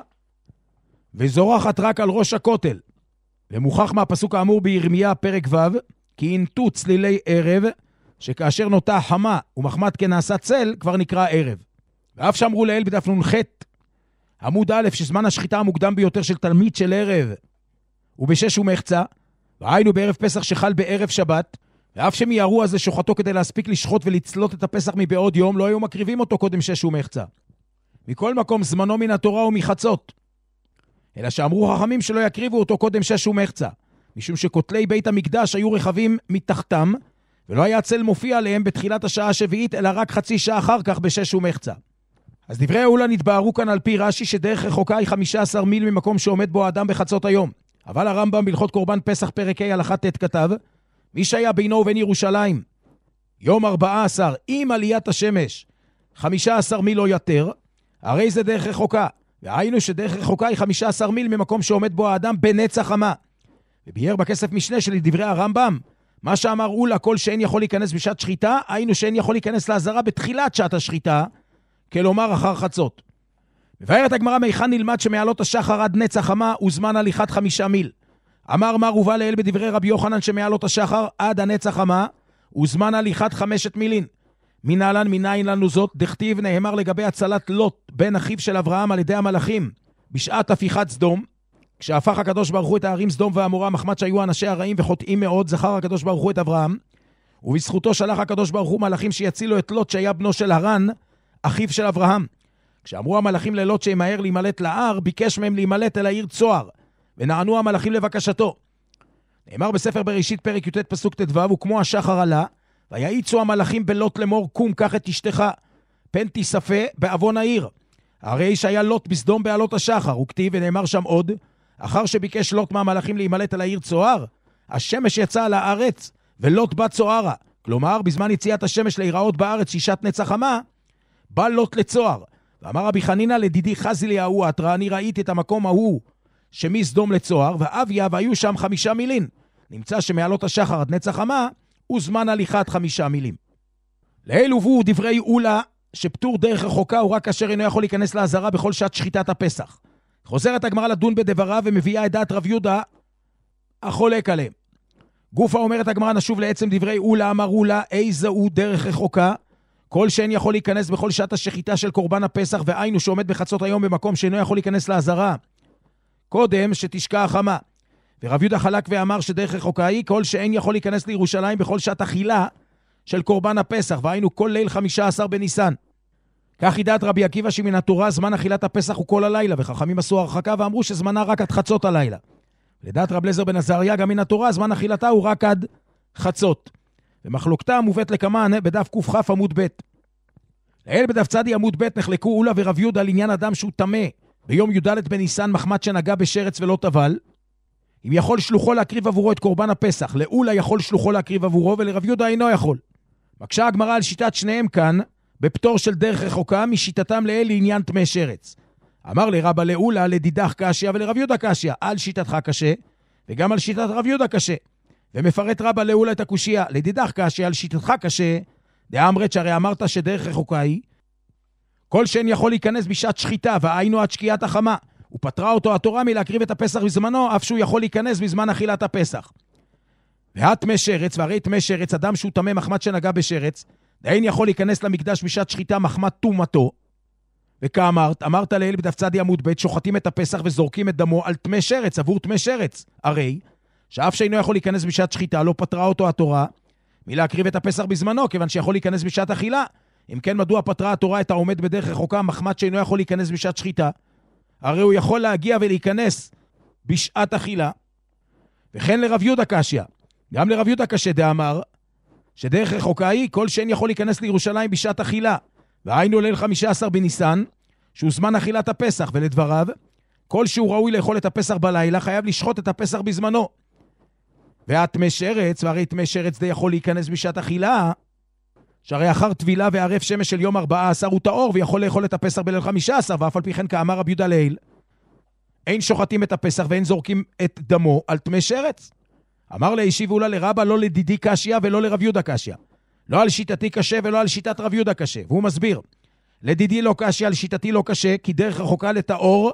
וזורחת רק על ראש הכותל. ומוכח מהפסוק האמור בירמיה פרק ו', כי ינטו צלילי ערב, שכאשר נוטה חמה ומחמת כנעשה צל, כבר נקרא ערב. ואף שאמרו לאל בדף נ"ח, עמוד א', שזמן השחיטה המוקדם ביותר של תלמיד של ערב, ובשש ומחצה, והיינו בערב פסח שחל בערב שבת, ואף שמיירו אז לשוחתו כדי להספיק לשחוט ולצלות את הפסח מבעוד יום, לא היו מקריבים אותו קודם שש ומחצה. מכל מקום זמנו מן התורה ומחצות. אלא שאמרו חכמים שלא יקריבו אותו קודם שש ומחצה, משום שכותלי בית המקדש היו רחבים מתחתם, ולא היה צל מופיע עליהם בתחילת השעה השביעית, אלא רק חצי שעה אחר כך בשש ומחצה. אז דברי אולה נתבהרו כאן על פי רש"י שדרך רחוקה היא חמישה עשר מיל ממקום שעומד בו האדם בחצות היום. אבל הרמב"ם בהלכות קורבן פסח פרק ה' הלכה ט' כתב, מי שהיה בינו ובין ירושלים יום ארבעה עשר עם עליית השמש חמישה עשר מיל או יותר, הרי זה דרך רחוקה. והיינו שדרך רחוקה היא חמישה עשר מיל ממקום שעומד בו האדם בנץ החמה. וביאר בכסף משנה של דברי הרמב"ם, מה שאמר אולה כל שאין יכול להיכנס בשעת שחיטה, היינו שאין יכול להיכנס לעזרה בתחילת שעת השחיטה, כלומר אחר חצות. מבארת הגמרא מיכן נלמד שמעלות השחר עד נץ החמה וזמן הליכת חמישה מיל. אמר מר ובא לאל בדברי רבי יוחנן שמעלות השחר עד הנץ החמה וזמן הליכת חמשת מילין. מנהלן מניין לנו זאת, דכתיב נאמר לגבי הצלת לוט בן אחיו של אברהם על ידי המלאכים בשעת הפיכת סדום, כשהפך הקדוש ברוך הוא את הערים סדום ועמורה מחמת שהיו אנשי הרעים וחוטאים מאוד, זכר הקדוש ברוך הוא את אברהם, ובזכותו שלח הקדוש ברוך הוא מלאכים שיצילו את לוט שהיה בנו של הרן אחיו של אברהם. כשאמרו המלאכים ללוט שימהר להימלט להר, ביקש מהם להימלט אל העיר צוהר, ונענו המלאכים לבקשתו. נאמר בספר בראשית פרק י"ט פסוק ט"ו, וכמו השחר עלה, ויעיצו המלאכים בלוט לאמור, קום קח את אשתך, פן תיספה בעוון העיר. הרי שהיה לוט בסדום בעלות השחר, וכתיב ונאמר שם עוד, אחר שביקש לוט מהמלאכים להימלט אל העיר צוהר, השמש יצאה על הארץ, ולוט בא צוהרה. כלומר, בזמן יציאת השמש להיראות בארץ שישת נץ החמה, בא לוט לצוהר. ואמר רבי חנינא לדידי חזי ההוא עתרא, אני ראיתי את המקום ההוא שמסדום לצוהר, ואביה והיו שם חמישה מילין. נמצא שמעלות השחר עד נץ החמה, וזמן הליכת חמישה מילים. לאל הובאו דברי אולה שפטור דרך רחוקה הוא רק כאשר אינו יכול להיכנס לעזרה בכל שעת שחיטת הפסח. חוזרת הגמרא לדון בדבריו ומביאה את דעת רב יהודה החולק עליהם. גופה אומרת הגמרא נשוב לעצם דברי אולה, אמר אולה איזה הוא דרך רחוקה, כל שאין יכול להיכנס בכל שעת השחיטה של קורבן הפסח, והיינו שעומד בחצות היום במקום שאינו יכול להיכנס לעזרה קודם שתשקע החמה. ורב יהודה חלק ואמר שדרך רחוקה היא כל שאין יכול להיכנס לירושלים בכל שעת אכילה של קורבן הפסח, והיינו כל ליל חמישה עשר בניסן. כך ידעת רבי עקיבא שמן התורה זמן אכילת הפסח הוא כל הלילה, וחכמים עשו הרחקה ואמרו שזמנה רק עד חצות הלילה. לדעת רב אליעזר בן עזריה גם מן התורה זמן אכילתה הוא רק עד חצות. ומחלוקתה מובאת לכמן בדף קכ עמוד ב'. לעיל בדף צדי עמוד ב' נחלקו אולה ורב יהודה על עניין אדם שהוא טמא ביום י"ד בניסן מחמת שנגע בשרץ ולא טבל, אם יכול שלוחו להקריב עבורו את קורבן הפסח. לאולה יכול שלוחו להקריב עבורו ולרב יהודה אינו יכול. מקשה הגמרא על שיטת שניהם כאן בפטור של דרך רחוקה משיטתם לעיל לעניין טמא שרץ. אמר לרבא לאולה לדידך קשיא ולרב יהודה קשיא, על שיטתך קשה וגם על שיטת רב יהודה קשה. ומפרט רבא לאולה את הקושיה, לדידך קשיא על שיטתך קשה, דאמרת שהרי אמרת שדרך רחוקה היא כל שאין יכול להיכנס בשעת שחיטה, והיינו עד שקיעת החמה, ופטרה אותו התורה מלהקריב את הפסח בזמנו, אף שהוא יכול להיכנס בזמן אכילת הפסח. והטמא שרץ, והרי טמא שרץ, אדם שהוא טמא מחמת שנגע בשרץ, דאין יכול להיכנס למקדש בשעת שחיטה מחמת טומאתו. וכאמרת, אמרת לעיל בדף צדי עמוד ב', שוחטים את הפסח וזורקים את דמו על טמא שרץ, עבור טמא שרץ. הרי שאף שאינו יכול להיכנס בשעת שחיטה, לא פטרה אותו התורה מלהקריב את הפסח בזמנו, כיוון שיכול להיכנס בשעת אכילה. אם כן, מדוע פטרה התורה את העומד בדרך רחוקה מחמת שאינו יכול להיכנס בשעת שחיטה? הרי הוא יכול להגיע ולהיכנס בשעת אכילה. וכן לרב יהודה קשיא, גם לרב יהודה קשה דאמר שדרך רחוקה היא כל שאין יכול להיכנס לירושלים בשעת אכילה, והיינו ליל חמישה עשר בניסן שהוא זמן אכילת הפסח, ולדבריו כל שהוא ראוי לאכול את הפסח בלילה חייב לשחוט את הפסח בזמנו. והטמא שרץ, והרי טמא שרץ די יכול להיכנס בשעת אכילה, שהרי אחר טבילה וערף שמש של יום ארבעה עשר הוא טהור ויכול לאכול את הפסח בליל חמישה עשר, ואף על פי כן כאמר רב יהודה לעיל אין שוחטים את הפסח ואין זורקים את דמו על טמא שרץ. אמר להשיב אולה לרבא לא לדידי קשיא ולא לרב יהודה קשיא, לא על שיטתי קשה ולא על שיטת רב יהודה קשה. והוא מסביר, לדידי לא קשיא, על שיטתי לא קשה, כי דרך רחוקה לטהור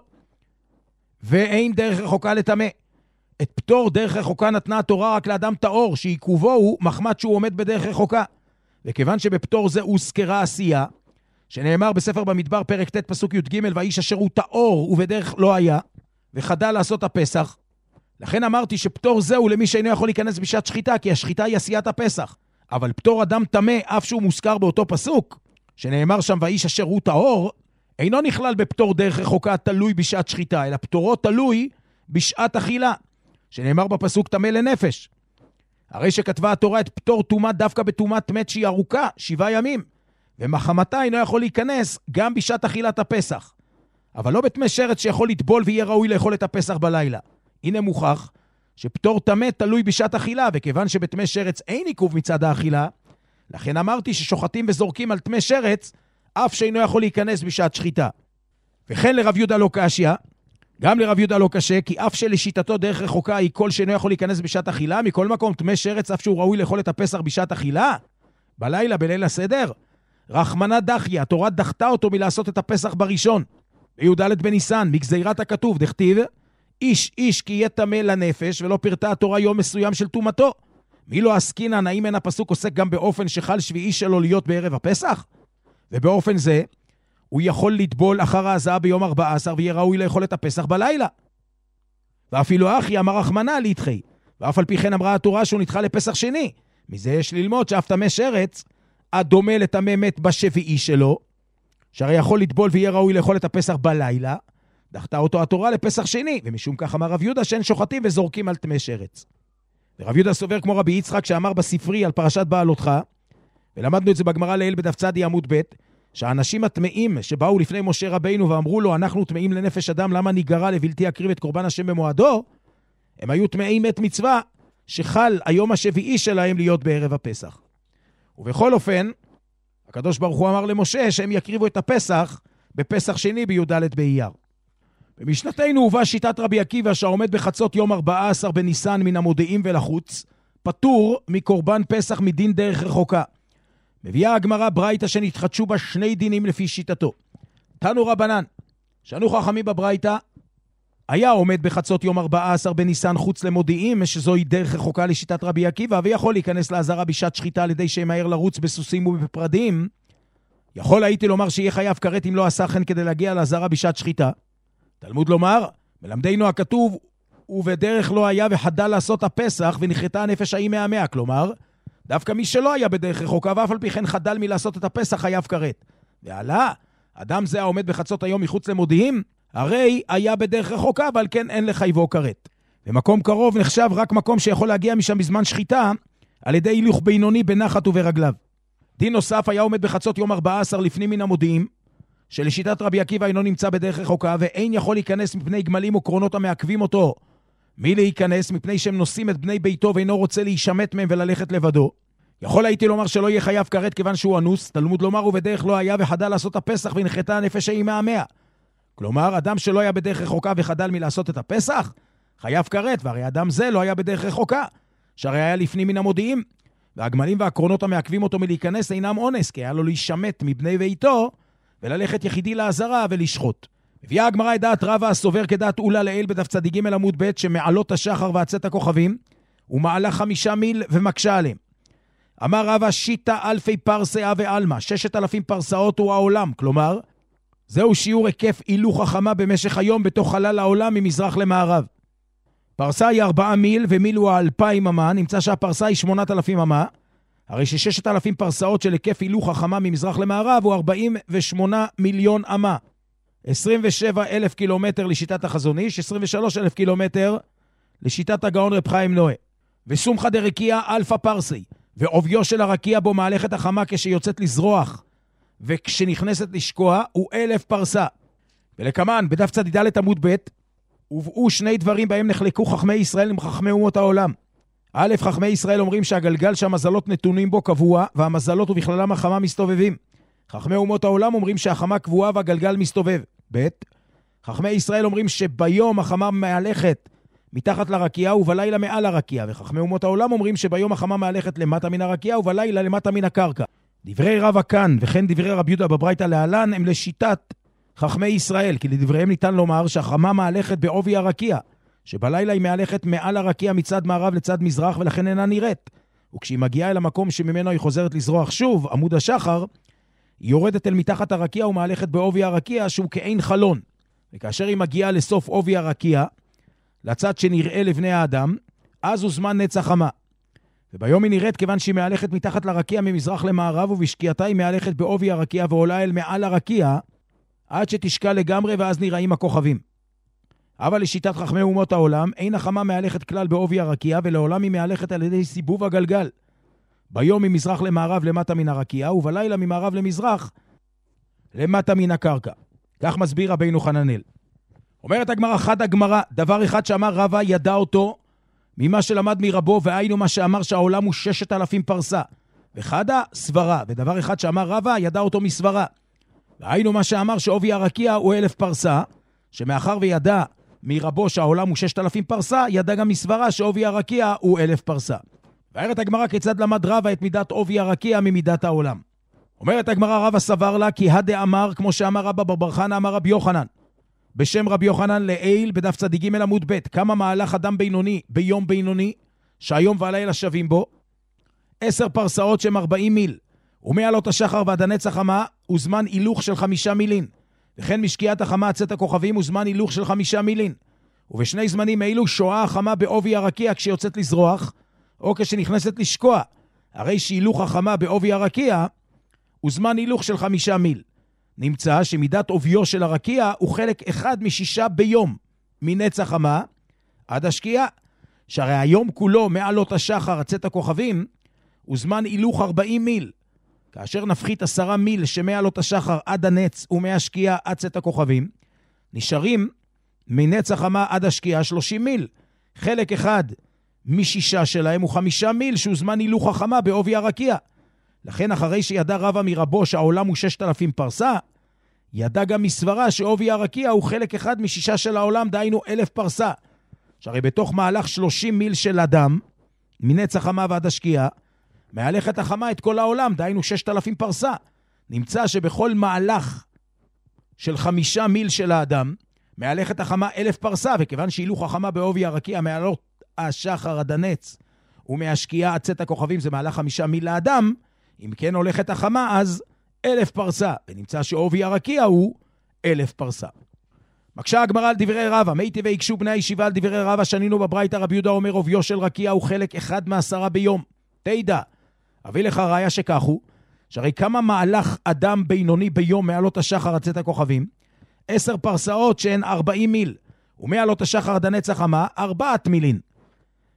ואין דרך רחוקה לטמא. את פטור דרך רחוקה נתנה התורה רק לאדם טהור שעיכובו הוא מחמת שהוא עומד בדרך רחוקה, וכיוון שבפטור זה הוזכרה עשייה שנאמר בספר במדבר פרק ט' פסוק י"ג, והאיש אשר הוא טהור ובדרך לא היה וחדל לעשות הפסח, לכן אמרתי שפטור זה הוא למי שאינו יכול להיכנס בשעת שחיטה, כי השחיטה היא עשיית הפסח. אבל פטור אדם טמא, אף שהוא מוזכר באותו פסוק שנאמר שם והאיש אשר הוא טהור, אינו נכלל בפטור דרך רחוקה תלוי בשעת שחיטה, אלא פטורו תלוי בשעת אכילה שנאמר בפסוק טמא לנפש. הרי שכתבה התורה את פטור טומאה דווקא בטומאת מת שהיא ארוכה, שבעה ימים, ומחמתה אינו יכול להיכנס גם בשעת אכילת הפסח, אבל לא בטמא שרץ שיכול לטבול ויהיה ראוי לאכול את הפסח בלילה. הנה מוכח שפטור טמא תלוי בשעת אכילה, וכיוון שבטמא שרץ אין עיכוב מצד האכילה, לכן אמרתי ששוחטים וזורקים על טמא שרץ אף שאינו יכול להיכנס בשעת שחיטה. וכן לרב יהודה לא קשיא, גם לרב יהודה לא קשה, כי אף שלשיטתו דרך רחוקה היא כל שאינו יכול להיכנס בשעת אכילה, מכל מקום טמא שרץ אף שהוא ראוי לאכול את הפסח בשעת אכילה בלילה בליל הסדר, רחמנא דחיה, התורה דחתה אותו מלעשות את הפסח בראשון בי"ד בניסן, מגזירת הכתוב דכתיב איש איש כי יהיה טמא לנפש, ולא פרטה התורה יום מסוים של טומאתו. מי לא עסקינן, האם אין הפסוק עוסק גם באופן שחל שביעי שלו להיות בערב הפסח? ובאופן זה הוא יכול לטבול אחר ההזעה ביום ארבעה עשר ויהיה ראוי לאכול את הפסח בלילה. ואפילו אחי אמר רחמנא לידחי, ואף על פי כן אמרה התורה שהוא נדחה לפסח שני. מזה יש ללמוד שאף טמא שרץ הדומה לטמא מת בשביעי שלו, שהרי יכול לטבול ויהיה ראוי לאכול את הפסח בלילה, דחתה אותו התורה לפסח שני, ומשום כך אמר רב יהודה שאין שוחטים וזורקים על טמא שרץ. ורב יהודה סובר כמו רבי יצחק שאמר בספרי על פרשת בעלותך, ולמדנו את זה בגמרא לעיל בדף צדי עמוד ב', שהאנשים הטמאים שבאו לפני משה רבינו ואמרו לו אנחנו טמאים לנפש אדם, למה ניגרע לבלתי אקריב את קורבן השם במועדו, הם היו טמאים מת מצווה שחל היום השביעי שלהם להיות בערב הפסח. ובכל אופן הקדוש ברוך הוא אמר למשה שהם יקריבו את הפסח בפסח שני בי"ד באייר. במשנתנו הובא שיטת רבי עקיבא שהעומד בחצות יום ארבעה עשר בניסן מן המודיעים ולחוץ פטור מקורבן פסח מדין דרך רחוקה. מביאה הגמרא ברייתא שנתחדשו בה שני דינים לפי שיטתו. תנו רבנן, שנו חכמים בברייתא, היה עומד בחצות יום ארבעה עשר בניסן חוץ למודיעים, שזוהי דרך רחוקה לשיטת רבי עקיבא, ויכול להיכנס לעזרה בשעת שחיטה על ידי שמהר לרוץ בסוסים ובפרדים, יכול הייתי לומר שיהיה חייב כרת אם לא עשה כן כדי להגיע לעזרה בשעת שחיטה. תלמוד לומר, מלמדנו הכתוב, ובדרך לא היה וחדל לעשות הפסח ונחתה הנפש ההיא מהמאה, כלומר, דווקא מי שלא היה בדרך רחוקה ואף על פי כן חדל מלעשות את הפסח חייב כרת. ועלה, אדם זה העומד בחצות היום מחוץ למודיעים, הרי היה בדרך רחוקה, אבל כן אין לחייבו כרת. ומקום קרוב נחשב רק מקום שיכול להגיע משם בזמן שחיטה, על ידי הילוך בינוני בנחת וברגליו. דין נוסף היה עומד בחצות יום ארבעה עשר לפנים מן המודיעים, שלשיטת רבי עקיבא אינו נמצא בדרך רחוקה, ואין יכול להיכנס מפני גמלים או קרונות המעכבים אותו. מי להיכנס? מפני שהם נושאים את בני ביתו ואינו רוצה להישמט מהם וללכת לבדו. יכול הייתי לומר שלא יהיה חייב כרת כיוון שהוא אנוס, תלמוד לומר ובדרך לא היה וחדל לעשות הפסח ונחתה הנפש ההיא מהמאה. כלומר, אדם שלא היה בדרך רחוקה וחדל מלעשות את הפסח, חייב כרת, והרי אדם זה לא היה בדרך רחוקה, שהרי היה לפנים מן המודיעים, והגמלים והקרונות המעכבים אותו מלהיכנס אינם אונס, כי היה לו להישמט מבני ביתו וללכת יחידי לעזרה ולשחוט. הביאה הגמרא את דעת רבא הסובר כדעת אולה לעיל בדף צדיק ג' עמוד ב' שמעלות השחר ועצת הכוכבים, ומעלה חמישה מיל ומקשה עליהם. אמר רבא שיטה אלפי פרסאה ועלמה, ששת אלפים פרסאות הוא העולם, כלומר, זהו שיעור היקף הילוך החמה במשך היום בתוך חלל העולם ממזרח למערב. פרסה היא ארבעה מיל ומיל הוא האלפיים אמה, נמצא שהפרסה היא שמונת אלפים אמה, הרי שששת אלפים פרסאות של היקף הילוך החמה ממזרח למערב הוא ארבעים ושמונה מיליון אמה. עשרים ושבעה אלף קילומטר לשיטת החזון איש, עשרים ושלושה אלף קילומטר לשיטת הגאון רב חיים נועה. וסומכה דרקיע אלפא פרסי, ועוביו של הרקיע בו מהלכת החמה כשיוצאת לזרוח, וכשנכנסת לשקוע הוא אלף פרסה. ולכמן, בדף צדיד עמוד ב' הובאו שני דברים בהם נחלקו חכמי ישראל עם חכמי אומות העולם. א', חכמי ישראל אומרים שהגלגל שהמזלות נתונים בו קבוע, והמזלות ובכללם החמה מסתובבים. חכמי אומות העולם אומרים שהחמה קבועה והגלגל מסתובב. ב', חכמי ישראל אומרים שביום החמה מהלכת מתחת לרקיע ובלילה מעל הרקיע, וחכמי אומות העולם אומרים שביום החמה מהלכת למטה מן הרקיע ובלילה למטה מן הקרקע. דברי רבא כאן וכן דברי רבי יהודה בברייתא להלן הם לשיטת חכמי ישראל, כי לדבריהם ניתן לומר שהחמה מהלכת בעובי הרקיע, שבלילה היא מהלכת מעל הרקיע מצד מערב לצד מזרח ולכן אינה נראית. וכשהיא מגיעה אל המקום שממנו היא חוזרת לזרוח שוב, עמוד השחר, היא יורדת אל מתחת הרקיע ומהלכת בעובי הרקיע שהוא כאין חלון. וכאשר היא מגיעה לסוף עובי הרקיע, לצד שנראה לבני האדם, אז הוא זמן נצח חמה. וביום היא נראית כיוון שהיא מהלכת מתחת לרקיע ממזרח למערב, ובשקיעתה היא מהלכת בעובי הרקיע ועולה אל מעל הרקיע, עד שתשקע לגמרי ואז נראים הכוכבים. אבל לשיטת חכמי אומות העולם, אין החמה מהלכת כלל בעובי הרקיע, ולעולם היא מהלכת על ידי סיבוב הגלגל. ביום ממזרח למערב למטה מן הרקיע, ובלילה ממערב למזרח למטה מן הקרקע. כך מסביר רבינו חננאל. אומרת הגמרא, חד הגמרא, דבר אחד שאמר רבא ידע אותו ממה שלמד מרבו, והיינו מה שאמר שהעולם הוא ששת אלפים פרסה. וחדה סברה, ודבר אחד שאמר רבא ידע אותו מסברה. והיינו מה שאמר שעובי הרקיע הוא אלף פרסה, שמאחר וידע מרבו שהעולם הוא ששת אלפים פרסה, ידע גם מסברה שעובי הרקיע הוא אלף פרסה. ואומרת הגמרא כיצד למד רבא את מידת עובי הרקיע ממידת העולם. אומרת הגמרא רבא סבר לה כי הדה אמר כמו שאמר רבא בר בר חנא אמר רבי יוחנן. בשם רבי יוחנן לעיל בדף צדיק ג' עמוד ב' כמה מהלך אדם בינוני ביום בינוני שהיום והלילה שווים בו עשר פרסאות שהם ארבעים מיל ומעלות השחר ועד הנצח חמה הוא זמן הילוך של חמישה מילין וכן משקיעת החמה עצת הכוכבים הוא זמן הילוך של חמישה מילין ובשני זמנים אלו שואה החמה בעובי הרקיע כשיוצאת לזרוח או כשנכנסת לשקוע הרי שהילוך החמה בעובי הרקיע הוא זמן הילוך של חמישה מיל. נמצא שמידת עוביו של הרקיע הוא חלק אחד משישה ביום מנצח חמה עד השקיעה, שהרי היום כולו מעלות השחר עצת הכוכבים הוא זמן הילוך ארבעים מיל, כאשר נפחית עשרה מיל שמעלות השחר עד הנץ ומהשקיעה עד צאת הכוכבים, נשארים מנצח חמה עד השקיעה שלושים מיל, חלק אחד משישה שלהם הוא חמישה מיל שהוא זמן הילוך החמה בעובי הרקיע. לכן אחרי שידע רבא מרבו שהעולם הוא ששת אלפים פרסה, ידע גם מסברה שעובי הרקיע הוא חלק אחד משישה של העולם, דהיינו אלף פרסה. שהרי בתוך מהלך שלושים מיל של אדם, מנצח חמה ועד השקיעה, מהלכת החמה את כל העולם, דהיינו ששת אלפים פרסה. נמצא שבכל מהלך של חמישה מיל של האדם, מהלכת החמה אלף פרסה, וכיוון שהילוך החמה בעובי הרקיע, מעלות השחר עד הנץ, ומהשקיעה עד צאת הכוכבים זה מהלך חמישה מיל לאדם, אם כן הולכת החמה אז אלף פרסה, ונמצא שעובי הרקיע הוא אלף פרסה. מקשה הגמרא על דברי רבא, מי טבעי יקשו בני הישיבה על דברי רבא שנינו בברייתא רבי יהודה אומר עוביו של רקיע הוא חלק אחד מעשרה ביום. תדע, אביא לך ראיה שכך הוא, שהרי כמה מהלך אדם בינוני ביום מעלות השחר עד צאת הכוכבים, עשר פרסאות שהן ארבעים מיל, ומעלות השחר עד הנצח חמה ארבעת מילין.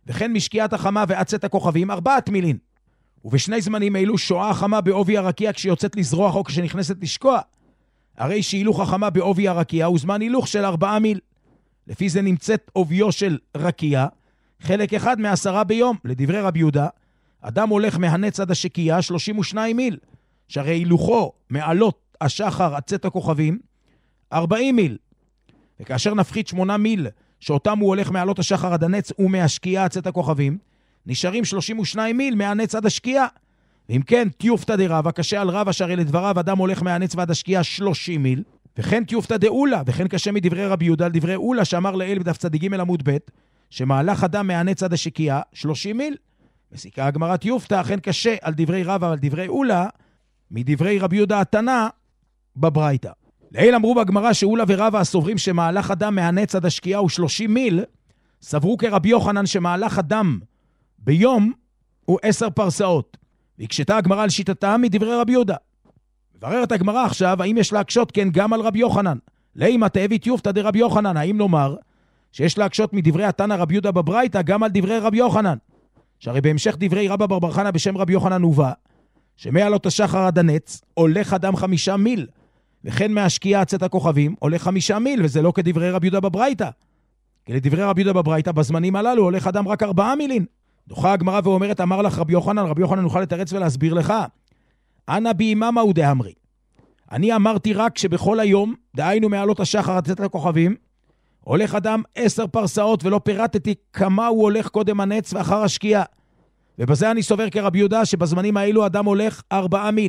וכן משקיעת החמה ועצת הכוכבים ארבעת מילין. ובשני זמנים אלו שואה החמה בעובי הרקיע כשיוצאת לזרוח או כשנכנסת לשקוע. הרי שהילוך החמה בעובי הרקיע הוא זמן הילוך של ארבעה מיל. לפי זה נמצאת עוביו של רקיע, חלק אחד מעשרה ביום. לדברי רבי יהודה, אדם הולך מהנץ עד השקיעה שלושים ושניים מיל, שהרי הילוכו מעלות השחר עצת הכוכבים ארבעים מיל. וכאשר נפחית שמונה מיל שאותם הוא הולך מעלות השחר עד הנץ ומהשקיעה עצת הכוכבים, נשארים שלושים ושניים מיל מהנץ עד השקיעה. ואם כן, תיופתא דרבא קשה על רבא, שהרי לדבריו אדם הולך מהנץ ועד השקיעה שלושים מיל, וכן תיופתא דאולה, וכן קשה מדברי רבי יהודה על דברי אולה שאמר לאל בדף צדיק ג' עמוד ב', שמהלך אדם מהנץ עד השקיעה שלושים מיל. מסיקה הגמרא תיופתא, אכן קשה על דברי רבא ועל דברי אולה מדברי רבי יהודה התנא בברייתא. לאל אמרו בגמרא שאולה ורבא הסוברים שמהלך אדם מהנץ עד השקיעה הוא שלושים מיל, סברו כרבי יוחנן שמהלך אדם ביום הוא עשר פרסאות, והקשתה הגמרא על שיטתם מדברי רבי יהודה. מבררת הגמרא עכשיו האם יש להקשות כן גם על רבי יוחנן. לימה תאבי תיופתא דרבי יוחנן, האם נאמר שיש להקשות מדברי התנא רבי יהודה בברייתא גם על דברי רבי יוחנן, שהרי בהמשך דברי רבא בר בר חנא בשם רבי יוחנן הובא שמעלות השחר עד הנץ הולך אדם חמישה מיל, וכן מהשקיעה עצת הכוכבים הולך חמישה מיל, וזה לא כדברי רבי יהודה בברייתא. כי לדברי רבי יהודה בברייתא בזמנים הללו הולך אדם רק ארבעה מילין. דוחה הגמרא ואומרת, אמר לך רבי יוחנן, רבי יוחנן נוכל לתרץ ולהסביר לך. אנא בי איממה הוא דאמרי. אני אמרתי רק שבכל היום, דהיינו מעלות השחר עצת הכוכבים, הולך אדם עשר פרסאות, ולא פירטתי כמה הוא הולך קודם הנץ ואחר השקיעה. ובזה אני סובר כרבי יהודה שבזמנים האלו אדם הולך ארבעה מיל.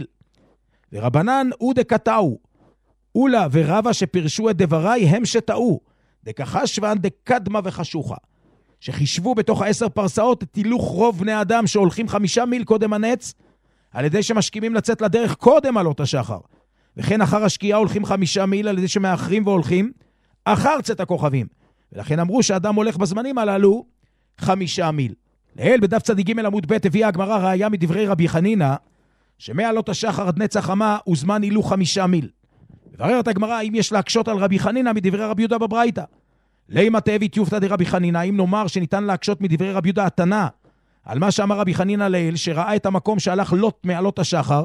ורבנן הוא דקטאו. אולה ורבא שפרשו את דבריי הם שטעו. דקחשוון דקדמה וחשוכה. שחישבו בתוך העשר פרסאות את הילוך רוב בני אדם שהולכים חמישה מיל קודם הנץ, על ידי שמשכימים לצאת לדרך קודם עלות השחר. וכן אחר השקיעה הולכים חמישה מיל על ידי שמאחרים והולכים אחר צאת הכוכבים. ולכן אמרו שאדם הולך בזמנים הללו חמישה מיל. לאל בדף צדיק ג' עמוד ב' הביאה הגמרא ראיה מדברי רבי חנינא, שמעלות השחר עד נץ החמה הוא זמן הילוך חמישה מיל. מבררת הגמרא האם יש להקשות על רבי חנינא מדברי רבי יהודה בברייתא. לימה תאבי תיופתא דרבי חנינא, אם נאמר שניתן להקשות מדברי רבי יהודה התנא על מה שאמר רבי חנינא לאל, שראה את המקום שהלך לוט מעלות השחר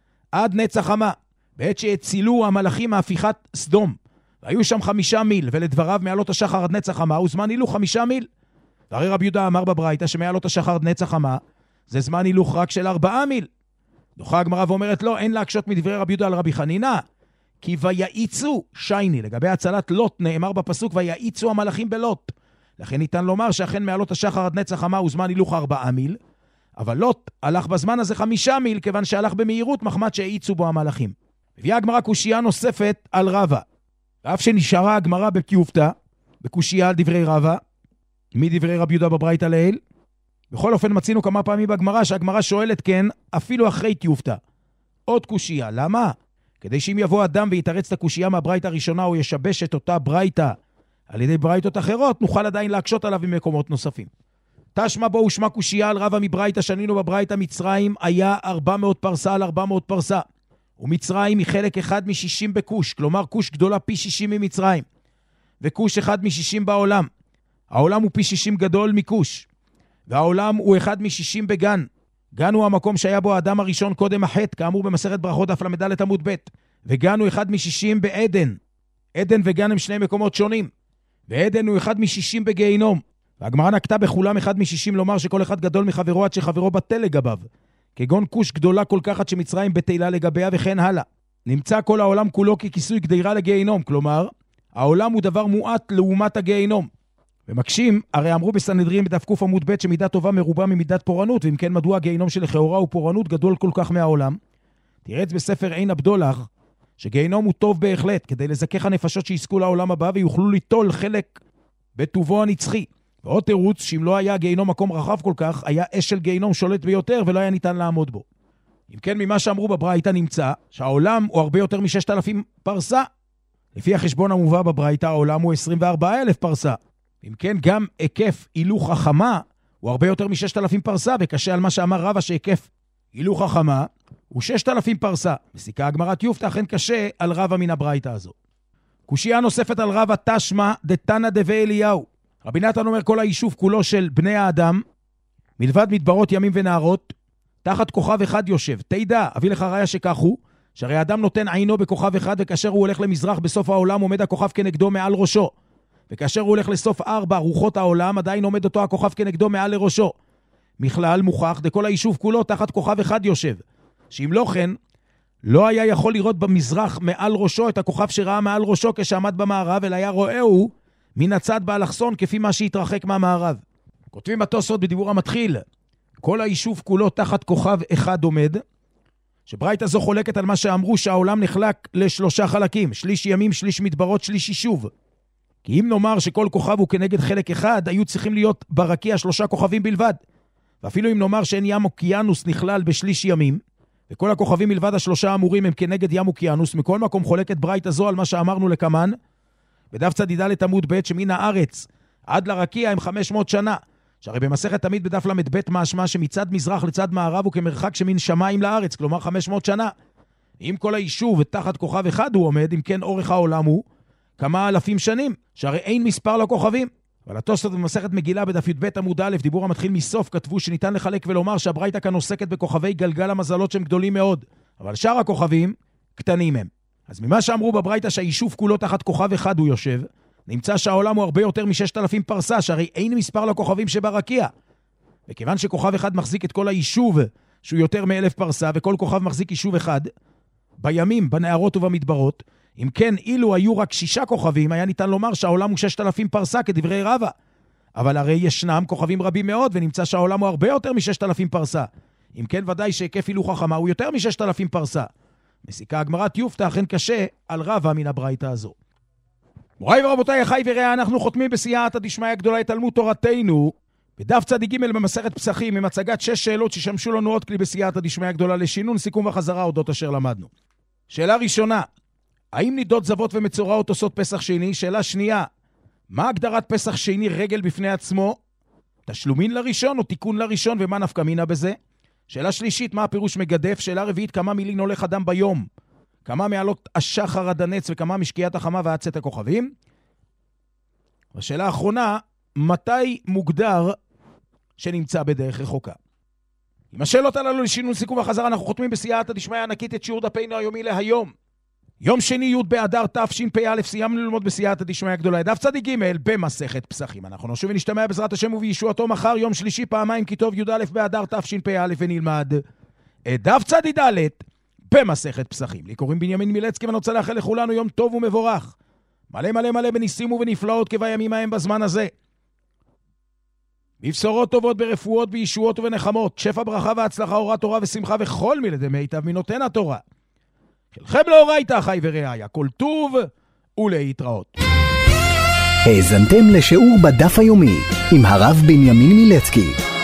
עד נץ החמה, בעת שהצילו המלאכים מהפיכת סדום, והיו שם חמישה מיל, ולדבריו מעלות השחר עד נץ החמה הוא זמן הילוך חמישה מיל. והרי רבי יהודה אמר בברייתא שמעלות השחר עד נץ החמה זה זמן הילוך רק של ארבעה מיל. דוחה הגמרא ואומרת לא, אין להקשות מדברי רבי יהודה על רבי חנינא, כי ויעיצו שייני, לגבי הצלת לוט נאמר בפסוק ויעיצו המלאכים בלוט. לכן ניתן לומר שאכן מעלות השחר עד נץ החמה הוא זמן הילוך ארבעה מיל, אבל לוט הלך בזמן הזה חמישה מיל, כיוון שהלך במהירות מחמת שהעיצו בו המלאכים. הביאה הגמרא קושייה נוספת על רבא, ואף שנשארה הגמרא בתיופתא, בקושייה על דברי רבא, מדברי רבי יהודה בברייתא לעיל. בכל אופן מצינו כמה פעמים בגמרא שהגמרא שואלת כן, אפילו אחרי תיופתא. עוד קושייה, למה? כדי שאם יבוא אדם ויתרץ את הקושייה מהברייתא הראשונה, או ישבש את אותה ברייתא על ידי ברייתות אחרות, נוכל עדיין להקשות עליו במקומות נוספים. תשמע בו ושמע קושייה על רבא מברייתא, שנינו בברייתא מצרים היה ארבע מאות פרסה על ארבע מאות פרסה. ומצרים היא חלק אחד משישים בקוש, כלומר קוש גדולה פי שישים ממצרים, וקוש אחד משישים בעולם. העולם הוא פי שישים גדול מקוש, והעולם הוא אחד משישים בגן. גן הוא המקום שהיה בו האדם הראשון קודם החטא, כאמור במסכת ברכות דף למד עמוד ב', וגן הוא אחד משישים בעדן. עדן וגן הם שני מקומות שונים, ועדן הוא אחד משישים בגיהינום. והגמרא נקטה בכולם אחד משישים לומר שכל אחד גדול מחברו עד שחברו בטל לגביו, כגון קוש גדולה כל כך עד שמצרים בתילה לגביה וכן הלאה. נמצא כל העולם כולו ככיסוי גדירה לגיהינום, כלומר העולם הוא דבר מועט לעומת הגיהינום. ומקשים, הרי אמרו בסנהדרין בדף ק' עמוד ב' שמידה טובה מרובה ממידת פורענות, ואם כן מדוע הגיהינום שלכאורה הוא פורענות גדול כל כך מהעולם? תרץ בספר עין הבדולח שגיהינום הוא טוב בהחלט, כדי לזכך הנפשות שיזכו לעולם הבא ויוכלו ליטול חלק בטובו הנצחי. ועוד תירוץ שאם לא היה גיהינום מקום רחב כל כך, היה אש של גיהינום שולט ביותר ולא היה ניתן לעמוד בו. אם כן, ממה שאמרו בברייתא נמצא שהעולם הוא הרבה יותר מ-ששת אלפים פרסה. לפי החשבון המובא בברייתא העולם הוא עשרים וארבעה אלף פרסה. אם כן, גם היקף הילוך החמה הוא הרבה יותר מ-ששת אלפים פרסה, וקשה על מה שאמר רבא שהיקף הילוך החמה הוא ששת אלפים פרסה. מסיקה הגמרא תיופתא, אכן קשה על רבא מן הברייתא הזו. קושייה נוספת על רבא תשמע דתנא דבי אליהו. רבי נתן אומר כל היישוב כולו של בני האדם, מלבד מדברות ימים ונערות, תחת כוכב אחד יושב. תדע, אביא לך ראיה שכך הוא, שהרי האדם נותן עינו בכוכב אחד, וכאשר הוא הולך למזרח בסוף העולם, עומד הכוכב כנגדו מעל ראשו. וכאשר הוא הולך לסוף ארבע רוחות העולם, עדיין עומד אותו הכוכב כנגדו מעל לראשו. מכלל מוכח, דכל היישוב כולו תחת כוכב אחד יושב. שאם לא כן, לא היה יכול לראות במזרח מעל ראשו את הכוכב שראה מעל ראשו כשעמד במערב, אלא היה רואהו מן הצד באלכסון כפי מה שהתרחק מהמערב. כותבים התוספות בדיבור המתחיל, כל היישוב כולו תחת כוכב אחד עומד, שברייתא זו חולקת על מה שאמרו שהעולם נחלק לשלושה חלקים, שליש ימים, שליש מדברות, שליש יישוב. כי אם נאמר שכל כוכב הוא כנגד חלק אחד, היו צריכים להיות ברקיע שלושה כוכבים בלבד. ואפילו אם נאמר שאין ים אוקיינוס נכלל בשליש ימים, וכל הכוכבים מלבד השלושה האמורים הם כנגד ים אוקיינוס, מכל מקום חולקת ברייתא זו על מה שאמרנו לקמן, בדף צדיד עמוד ב' שמן הארץ עד לרקיע הם חמש מאות שנה, שהרי במסכת תמיד בדף למד ב' משמע שמצד מזרח לצד מערב הוא כמרחק שמן שמיים לארץ, כלומר חמש מאות שנה. אם כל היישוב תחת כוכב אחד הוא עומד, אם כן אורך העולם הוא כמה אלפים שנים, שהרי אין מספר לכוכבים. אבל התוספות במסכת מגילה בדף י"ב עמוד א', דיבור המתחיל מסוף, כתבו שניתן לחלק ולומר שהברייתא כאן עוסקת בכוכבי גלגל המזלות שהם גדולים מאוד, אבל שאר הכוכבים קטנים הם. אז ממה שאמרו בברייתא שהיישוב כולו תחת כוכב אחד הוא יושב, נמצא שהעולם הוא הרבה יותר מששת אלפים פרסה, שהרי אין מספר לכוכבים שברקיע. וכיוון שכוכב אחד מחזיק את כל היישוב שהוא יותר מאלף פרסה, וכל כוכב מחזיק יישוב אחד, בימים, בנערות ובמדברות, אם כן, אילו היו רק שישה כוכבים, היה ניתן לומר שהעולם הוא ששת אלפים פרסה כדברי רבא. אבל הרי ישנם כוכבים רבים מאוד, ונמצא שהעולם הוא הרבה יותר מששת אלפים פרסה. אם כן, ודאי שהיקף הילוך החמה הוא יותר מששת אלפים פרסה. מסיקה הגמרת יופתא אכן קשה על רבא מן הברייתא הזו. מוריי ורבותיי, אחי ורעי, אנחנו חותמים בסייעתא דשמיא גדולה את תלמוד תורתנו, בדף צדיק ג' במסכת פסחים, עם הצגת שש שאלות ששמשו לנו עוד כלי בסייעתא דשמיא גדולה לשינון, סיכום וחזרה אודות אשר למדנו. שאלה ראשונה, האם נידות זבות ומצורעות עושות פסח שני? שאלה שנייה, מה הגדרת פסח שני רגל בפני עצמו? תשלומין לראשון או תיקון לראשון, ומה נפקא מינה בזה? שאלה שלישית, מה הפירוש מגדף? שאלה רביעית, כמה מילין הולך אדם ביום? כמה מעלות השחר עד הנץ וכמה משקיעת החמה ועד צאת הכוכבים? השאלה האחרונה, מתי מוגדר שנמצא בדרך רחוקה? עם השאלות הללו לשינון סיכום וחזרה, אנחנו חותמים בסייעתא דשמיא ענקית את שיעור דפנו היומי להיום. יום שני י' באדר תשפ"א, סיימנו ללמוד בסייעתא דשמיא גדולה, דף צדיק ג' במסכת פסחים. אנחנו נשוב ונשתמע בעזרת השם ובישועתו מחר, יום שלישי פעמיים, כי טוב י"א באדר תשפ"א, ונלמד את דף צדיק ד' במסכת פסחים. לי קוראים בנימין מילצקי, ואני רוצה לאחל לכולנו יום טוב ומבורך, מלא מלא מלא בניסים ובנפלאות כבימים ההם בזמן הזה, בבשורות טובות, ברפואות, בישועות ובנחמות, שפע ברכה והצלחה, אורת תורה ושמחה וכל מילדי מיטב מנותן התורה. חלכם לאורייתא אחי ורעי, כל טוב ולהתראות. האזנתם לשיעור בדף היומי עם הרב בנימין מילצקי.